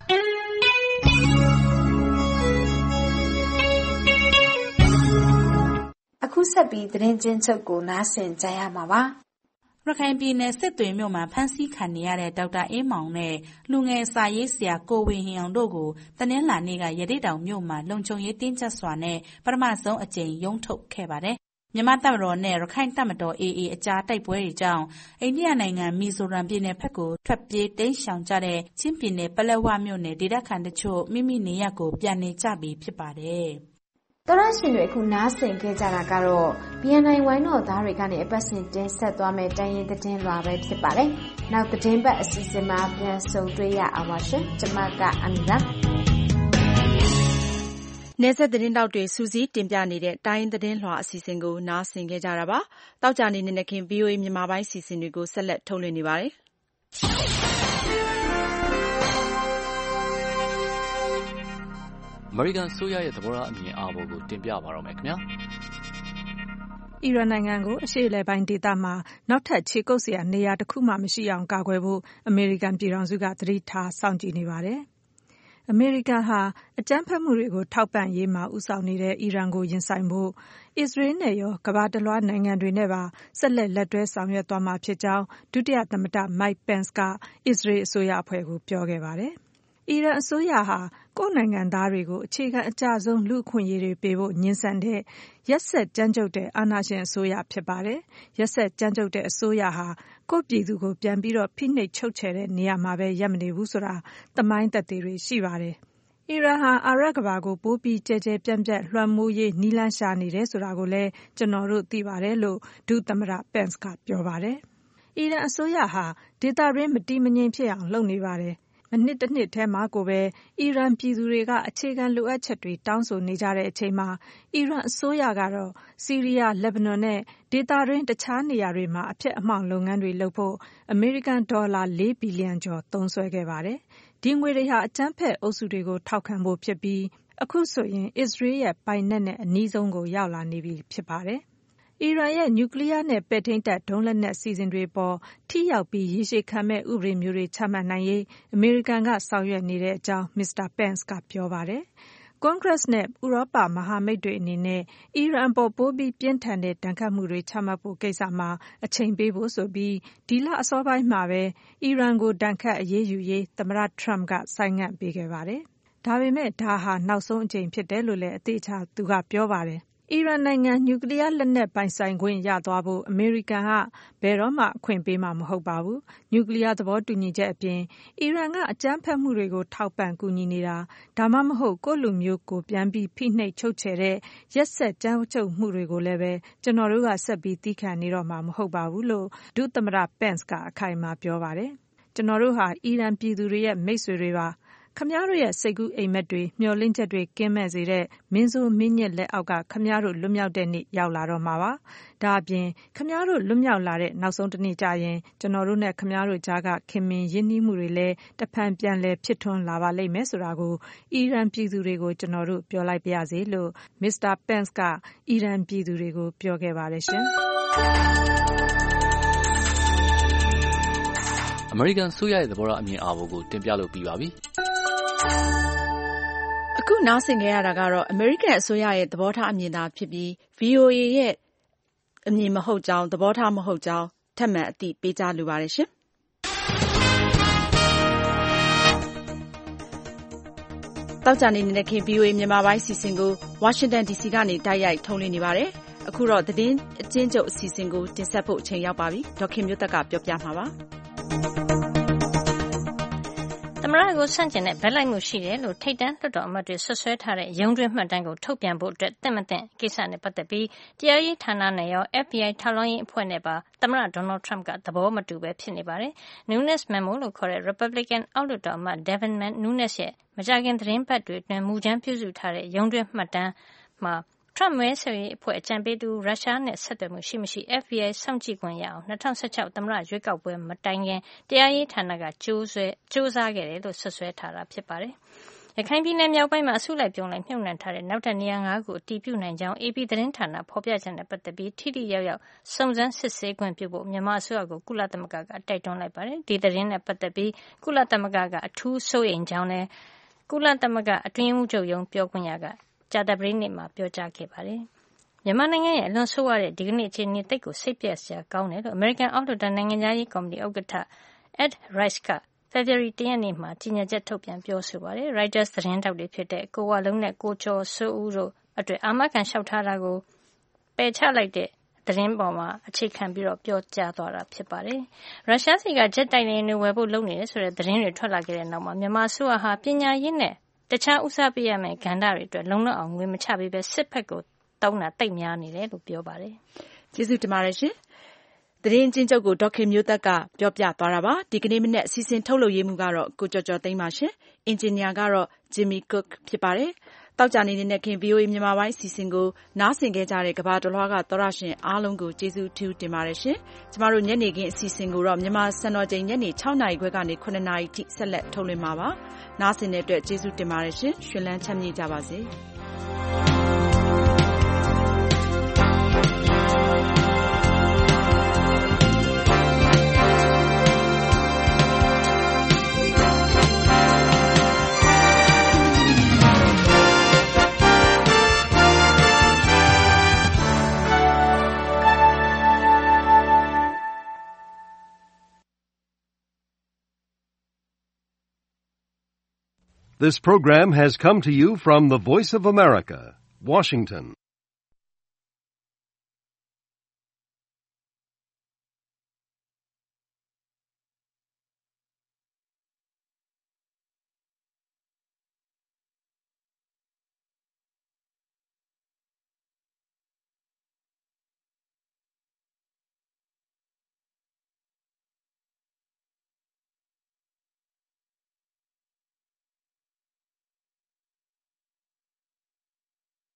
[SPEAKER 21] အခုဆက်ပြီးသတင်းချင်းချုပ်ကိုနားဆင်ကြရမှာပါရခိုင်ပြည်နယ်စစ်တွေမြို့မှာဖမ်းဆီးခံနေရတဲ့ဒေါက်တာအေးမောင်နဲ့လူငယ်စာရေးဆရာကိုဝေဟင်အောင်တို့ကိုတနင်္လာနေ့ကရသေ့တောင်မြို့မှာလုံခြုံရေးတင်းကျပ်စွာနဲ့ပထမဆုံးအကြိမ်ရုံးထုတ်ခဲ့ပါတယ်။မြန်မာတပ်မတော်နဲ့ရခိုင်တပ်မတော် A A အကြားတိုက်ပွဲတွေကြောင့်အိန္ဒိယနိုင်ငံမီဇိုရမ်ပြည်နယ်ဘက်ကိုထွက်ပြေးတိမ်းရှောင်ကြတဲ့ချင်းပြည်နယ်ပလက်ဝမြို့နယ်ဒေသခံတချို့မိမိနေရပ်ကိုပြန်နေကြပြီဖြစ်ပါတယ်။တော်ရရှင်တွေအခုနားဆင်ခဲ့ကြတာကတော့ B N I ဝိုင်းတော်သားတွေကနေအပတ်စဉ်တင်ဆက်သွားမယ့်တိုင်းရင်းသတင်းလွှာပဲဖြစ်ပါတယ်။နောက်သတင်းပတ်အစီအစဉ်မှာပြန်ဆုံတွေ့ရအောင်ပါရှင်။ကျွန်မကအမီပါ။နယ်စပ်သတင်းတောက်တွေစူးစီးတင်ပြနေတဲ့တိုင်းသတင်းလွှာအစီအစဉ်ကိုနားဆင်ခဲ့ကြတာပါ။တောက်ကြနေနေခင် V O A မြန်မာပိုင်းအစီအစဉ်တွေကိုဆက်လက်ထုတ်လွှင့်နေပါတယ်။
[SPEAKER 9] အမေရိကန်ဆိုရရဲ့သဘောထားအမြင်အာဘော်ကိုတင်ပြပါတော့မယ်ခင်ဗျာ
[SPEAKER 10] အီရန်နိုင်ငံကိုအရှေ့အလယ်ပိုင်းဒေသမှာနောက်ထပ်ခြေကုပ်စရာနေရာတစ်ခုမှမရှိအောင်ကာကွယ်ဖို့အမေရိကန်ပြည်ထောင်စုကသတိထားစောင့်ကြည့်နေပါတယ်။အမေရိကန်ဟာအကြမ်းဖက်မှုတွေကိုထောက်ပံ့ရေးမှာဦးဆောင်နေတဲ့အီရန်ကိုရင်ဆိုင်ဖို့အစ္စရေးနဲ့ရောကမ္ဘာတစ်လွှားနိုင်ငံတွေနဲ့ပါဆက်လက်လက်တွဲဆောင်ရွက်သွားမှာဖြစ်ကြောင်းဒုတိယသမ္မတ Mike Pence ကအစ္စရေးအစိုးရအဖွဲ့ကိုပြောခဲ့ပါတယ်။အီရန်အစိုးရဟာကိုယ့်နိုင်ငံသားတွေကိုအခြေခံအကျဆုံးလူ့အခွင့်အရေးတွေပေးဖို့ငြင်းဆန်တဲ့ရက်စက်ကြမ်းကြုတ်တဲ့အာဏာရှင်အစိုးရဖြစ်ပါတယ်။ရက်စက်ကြမ်းကြုတ်တဲ့အစိုးရဟာကိုယ့်ပြည်သူကိုပြန်ပြီးတော့ဖိနှိပ်ချုပ်ချယ်တဲ့နေရာမှာပဲရပ်မနေဘူးဆိုတာသမိုင်းသက်သေတွေရှိပါတယ်။အီရန်ဟာအာရပ်ကမ္ဘာကိုပိုပြီးကျယ်ကျယ်ပြန့်ပြန့်လွှမ်းမိုးရေးနည်းလမ်းရှာနေတယ်ဆိုတာကိုလည်းကျွန်တော်တို့သိပါတယ်လို့ဒုသမ္မတ Pence ကပြောပါတယ်။အီရန်အစိုးရဟာဒေသတွင်းမတည်မငြိမ်ဖြစ်အောင်လုပ်နေပါတယ်။မနှစ်တစ်နှစ်ထဲမှာကိုပဲအီရန်ပြည်သူတွေကအခြေခံလိုအပ်ချက်တွေတောင်းဆိုနေကြတဲ့အချိန်မှာအီရန်အစိုးရကတော့ဆီးရီးယား၊လက်ဘနွန်နဲ့ဒေသတွင်းတခြားနေရာတွေမှာအဖျက်အမှောင့်လုပ်ငန်းတွေလုပ်ဖို့အမေရိကန်ဒေါ်လာလေးဘီလီယံကျော်သုံးစွဲခဲ့ပါတယ်။ဒီငွေတွေဟာအကြမ်းဖက်အုပ်စုတွေကိုထောက်ခံဖို့ဖြစ်ပြီးအခုဆိုရင်အစ္စရေးရဲ့ပိုင်နက်နဲ့အနီးဆုံးကိုရောက်လာနေပြီဖြစ်ပါတယ်။အီရန်ရဲ့နျူကလ িয়ার နဲ့ပဲ့ထိန်းတပ်ဒုံးလက်နက်စီစဉ်တွေပေါ်ထိရောက်ပြီးရေရှည်ခံမဲ့ဥပဒေမျိုးတွေချမှတ်နိုင်ရေးအမေရိကန်ကဆောင်ရွက်နေတဲ့အကြောင်းမစ္စတာ Pence ကပြောပါတယ်။ကွန်ဂရက်နဲ့ဥရောပမဟာမိတ်တွေအနေနဲ့အီရန်ပေါ်ပိုပြီးပြင်းထန်တဲ့ဒဏ်ခတ်မှုတွေချမှတ်ဖို့ကိစ္စမှာအချိန်ပေးဖို့ဆိုပြီးဒီလအစောပိုင်းမှာပဲအီရန်ကိုဒဏ်ခတ်အရေးယူရေးသမ္မတ Trump ကဆိုင်းငံ့ပေးခဲ့ပါတယ်။ဒါပေမဲ့ဒါဟာနောက်ဆုံးအကြိမ်ဖြစ်တယ်လို့လည်းအသေးချာသူကပြောပါတယ်။အီရန်နိုင်ငံနျူကလ িয়ার လက်နက်ပိုင်ဆိုင်ခွင့်ရသွားဖို့အမေရိကန်ကဘယ်တော့မှအခွင့်ပေးမှာမဟုတ်ပါဘူး။နျူကလ িয়ার သဘောတူညီချက်အပြင်အီရန်ကအကြမ်းဖက်မှုတွေကိုထောက်ပံ့ကူညီနေတာဒါမှမဟုတ်ကိုယ့်လူမျိုးကိုပြန်ပြီးဖိနှိပ်ချုပ်ချယ်တဲ့ရက်စက်ကြမ်းကြုတ်မှုတွေကိုလည်းပဲကျွန်တော်တို့ကဆက်ပြီးသီးခံနေတော့မှာမဟုတ်ပါဘူးလို့ဒုသမ္မတ Pence ကအခိုင်အမာပြောပါတယ်။ကျွန်တော်တို့ဟာအီရန်ပြည်သူတွေရဲ့မိတ်ဆွေတွေပါခမည်းတော်ရဲ့စိတ်ကူးအိမ်မက်တွေမျှော်လင့်ချက်တွေကင်းမဲ့စေတဲ့မင်းဆိုးမင်းညစ်လက်အောက်ကခမည်းတော်လွတ်မြောက်တဲ့နေ့ရောက်လာတော့မှာပါ။ဒါအပြင်ခမည်းတော်လွတ်မြောက်လာတဲ့နောက်ဆုံးတစ်နေ့ကျရင်ကျွန်တော်တို့နဲ့ခမည်းတော်ကြားကခင်မင်ရင်းနှီးမှုတွေလည်းတဖန်ပြန်လဲဖြစ်ထွန်းလာပါလိမ့်မယ်ဆိုတာကိုအီရန်ပြည်သူတွေကိုကျွန်တော်တို့ပြောလိုက်ပါရစေလို့မစ္စတာ Pence ကအီရန်ပြည်သူတွေကိုပြောခဲ့ပါတယ်ရှင်။
[SPEAKER 9] အမေရိကန်ဆိုရရဲ့သဘောထားအမြင်အာဘော်ကိုတင်ပြလို့ပြီးပါပြီ။
[SPEAKER 2] အခုနားဆင်ခဲ့ရတာကတော့အမေရိကန်အစိုးရရဲ့သဘောထားအမြင်သာဖြစ်ပြီး ဗွီအိုအေ ရဲ့အမြင်မဟုတ်ကြောင်းသဘောထားမဟုတ်ကြောင်းထပ်မံအသိပေးကြားလိုပါတယ်ရှင်။သောကြာနေ့နေ့ခင် ဗွီအိုအေ မြန်မာပိုင်းစီစဉ်ကိုဝါရှင်တန် ဒီစီကနေတိုက်ရိုက်ထုတ်လွှင့်နေပါတယ်။အခုတော့သတင်းအကျဉ်းချုပ်အစီအစဉ်ကိုတင်ဆက်ဖို့အချိန်ရောက်ပါပြီ။ဒေါ်ခင်မျိုးသက်ကပြောပြမှာပါ။
[SPEAKER 11] သမ္မတကိုဆန့်ကျင်တဲ့ဘက်လိုက်မှုရှိတယ်လို့ထိပ်တန်းလွှတ်တော်အမတ်တွေဆွဆွဲထားတဲ့ရုံးတွင်းမှတ်တမ်းကိုထုတ်ပြန်ဖို့အတွက်တင့်မတင့်ကိစ္စနဲ့ပတ်သက်ပြီးတရားရေးဌာနနဲ့ရော F B I ထောက်လှမ်းရေးအဖွဲ့နဲ့ပါသမ္မတ Donald Trump ကသဘောမတူပဲဖြစ်နေပါတယ်။ Nunes Memo လို့ခေါ်တဲ့ Republican အောက်လွှတ်တော်အမတ် Devin Nunes ရဲ့မကြာခင်သတင်းပတ်တွေအတွင်းမူကြမ်းပြုစုထားတဲ့ရုံးတွင်းမှတ်တမ်းမှာTrump မဲဆွယ်ရေးအဖွဲ့အကြံပေးသူရုရှားနဲ့ဆက်သွယ်မှုရှိမရှိ F B I စောင့်ကြည့်ခွင့်ရအောင်၂၀၁၆သမ္မတရွေးကောက်ပွဲမတိုင်ခင်တရားရေးဌာနကကြိုးဆွဲစူးစမ်းခဲ့တယ်လို့ဆွဆွဲထားတာဖြစ်ပါတယ်။ရခိုင်ပြည်နယ်မြောက်ပိုင်းမှာအစုလိုက်ပြုံလိုက်မြုပ်နှံထားတဲ့နောက်ထပ်နေရာ၅ခုအတည်ပြုနိုင်ကြောင်း A P သတင်းဌာနဖော်ပြချက်နဲ့ပတ်သက်ပြီးထိထိရောက်ရောက်စုံစမ်းစစ်ဆေးခွင့်ပြုဖို့မြန်မာအစိုးရကိုကုလသမဂ္ဂကတိုက်တွန်းလိုက်ပါတယ်။ဒီသတင်းနဲ့ပတ်သက်ပြီးကုလသမဂ္ဂကအထူးစိုးရိမ်ကြောင်းနဲ့ကုလသမဂ္ဂအတွင်းရေးမှူးချုပ်ရုံးပြောခွင့်ရကကြာသပတေးနေ့မှာပြောကြားခဲ့ပါတယ်။မြန်မာနိုင်ငံရဲ့အလွန်ဆိုးဝါးတဲ့ဒီကနေ့အခြေအနေသိပ်ကိုစိတ်ပျက်စရာကောင်းတယ်လို့အမေရိကန်အောက်လွှတ်တော်နိုင်ငံသားရေးကော်မတီဥက္ကဋ္ဌ Ed Royce ကဖေဖေါ်ဝါရီလရက်နေ့မှာကြေညာချက်ထုတ်ပြန်ပြောဆိုပါတယ်။ Reuters သတင်းထောက်တွေဖြစ်တဲ့ကိုဝလုံးနဲ့ကိုကျော်စိုးဦးတို့အတွက်အာမခံလျှောက်ထားတာကိုပယ်ချလိုက်တဲ့သတင်းပေါ်မှာအခြေခံပြီးတော့ပြောကြားသွားတာဖြစ်ပါတယ်။ရုရှားစီကဂျက်တိုက်လေယာဉ်တွေဝယ်ဖို့လုပ်နေတယ်ဆိုတဲ့သတင်းတွေထွက်လာခဲ့တဲ့နောက်မှာမြန်မာအစိုးရဟာပညာရေးနဲ့တခြားဦးစားပေးရမယ့်ကဏ္ဍတွေအတွက်လုံလောက်အောင်ငွေမချပေးပဲစစ်ဖက်ကိုတောင်းတာတိတ်များနေတယ်လို့ပြောပါတယ်
[SPEAKER 2] ။ကျေးဇူးတင်ပါတယ်ရှင်။သတင်းချင်းချုပ်ကိုဒေါက်ခင်မျိုးသက်ကပြောပြသွားတာပါ။ဒီကနေ့မနေ့အစီအစဉ်ထုတ်လုပ်ရေးမှုကတော့ကိုကျော်ကျော်သိန်းပါရှင်။အင်ဂျင်နီယာကတော့ Jimmy Cook ဖြစ်ပါတယ်။တောက်ကြနေနေခင် ဗွီအိုအေ မြန်မာပိုင်းအစီအစဉ်ကိုနားဆင်ခဲ့ကြတဲ့ကမ္ဘာတလွှားကသောရရှင်အားလုံးကိုကျေးဇူးထူးတင်ပါတယ်ရှင်။ကျမတို့ညနေခင်းအစီအစဉ်ကိုတော့မြန်မာစံတော်ချိန်ညနေ၆နာရီခွဲကနေ၇နာရီထိဆက်လက်ထုတ်လွှင့်မှာပါ။နားဆင်တဲ့အတွက်ကျေးဇူးတင်ပါတယ်ရှင်။ရှင်လန်းချမ်းမြေ့ကြပါစေ။
[SPEAKER 12] This program has come to you from the Voice of America, Washington.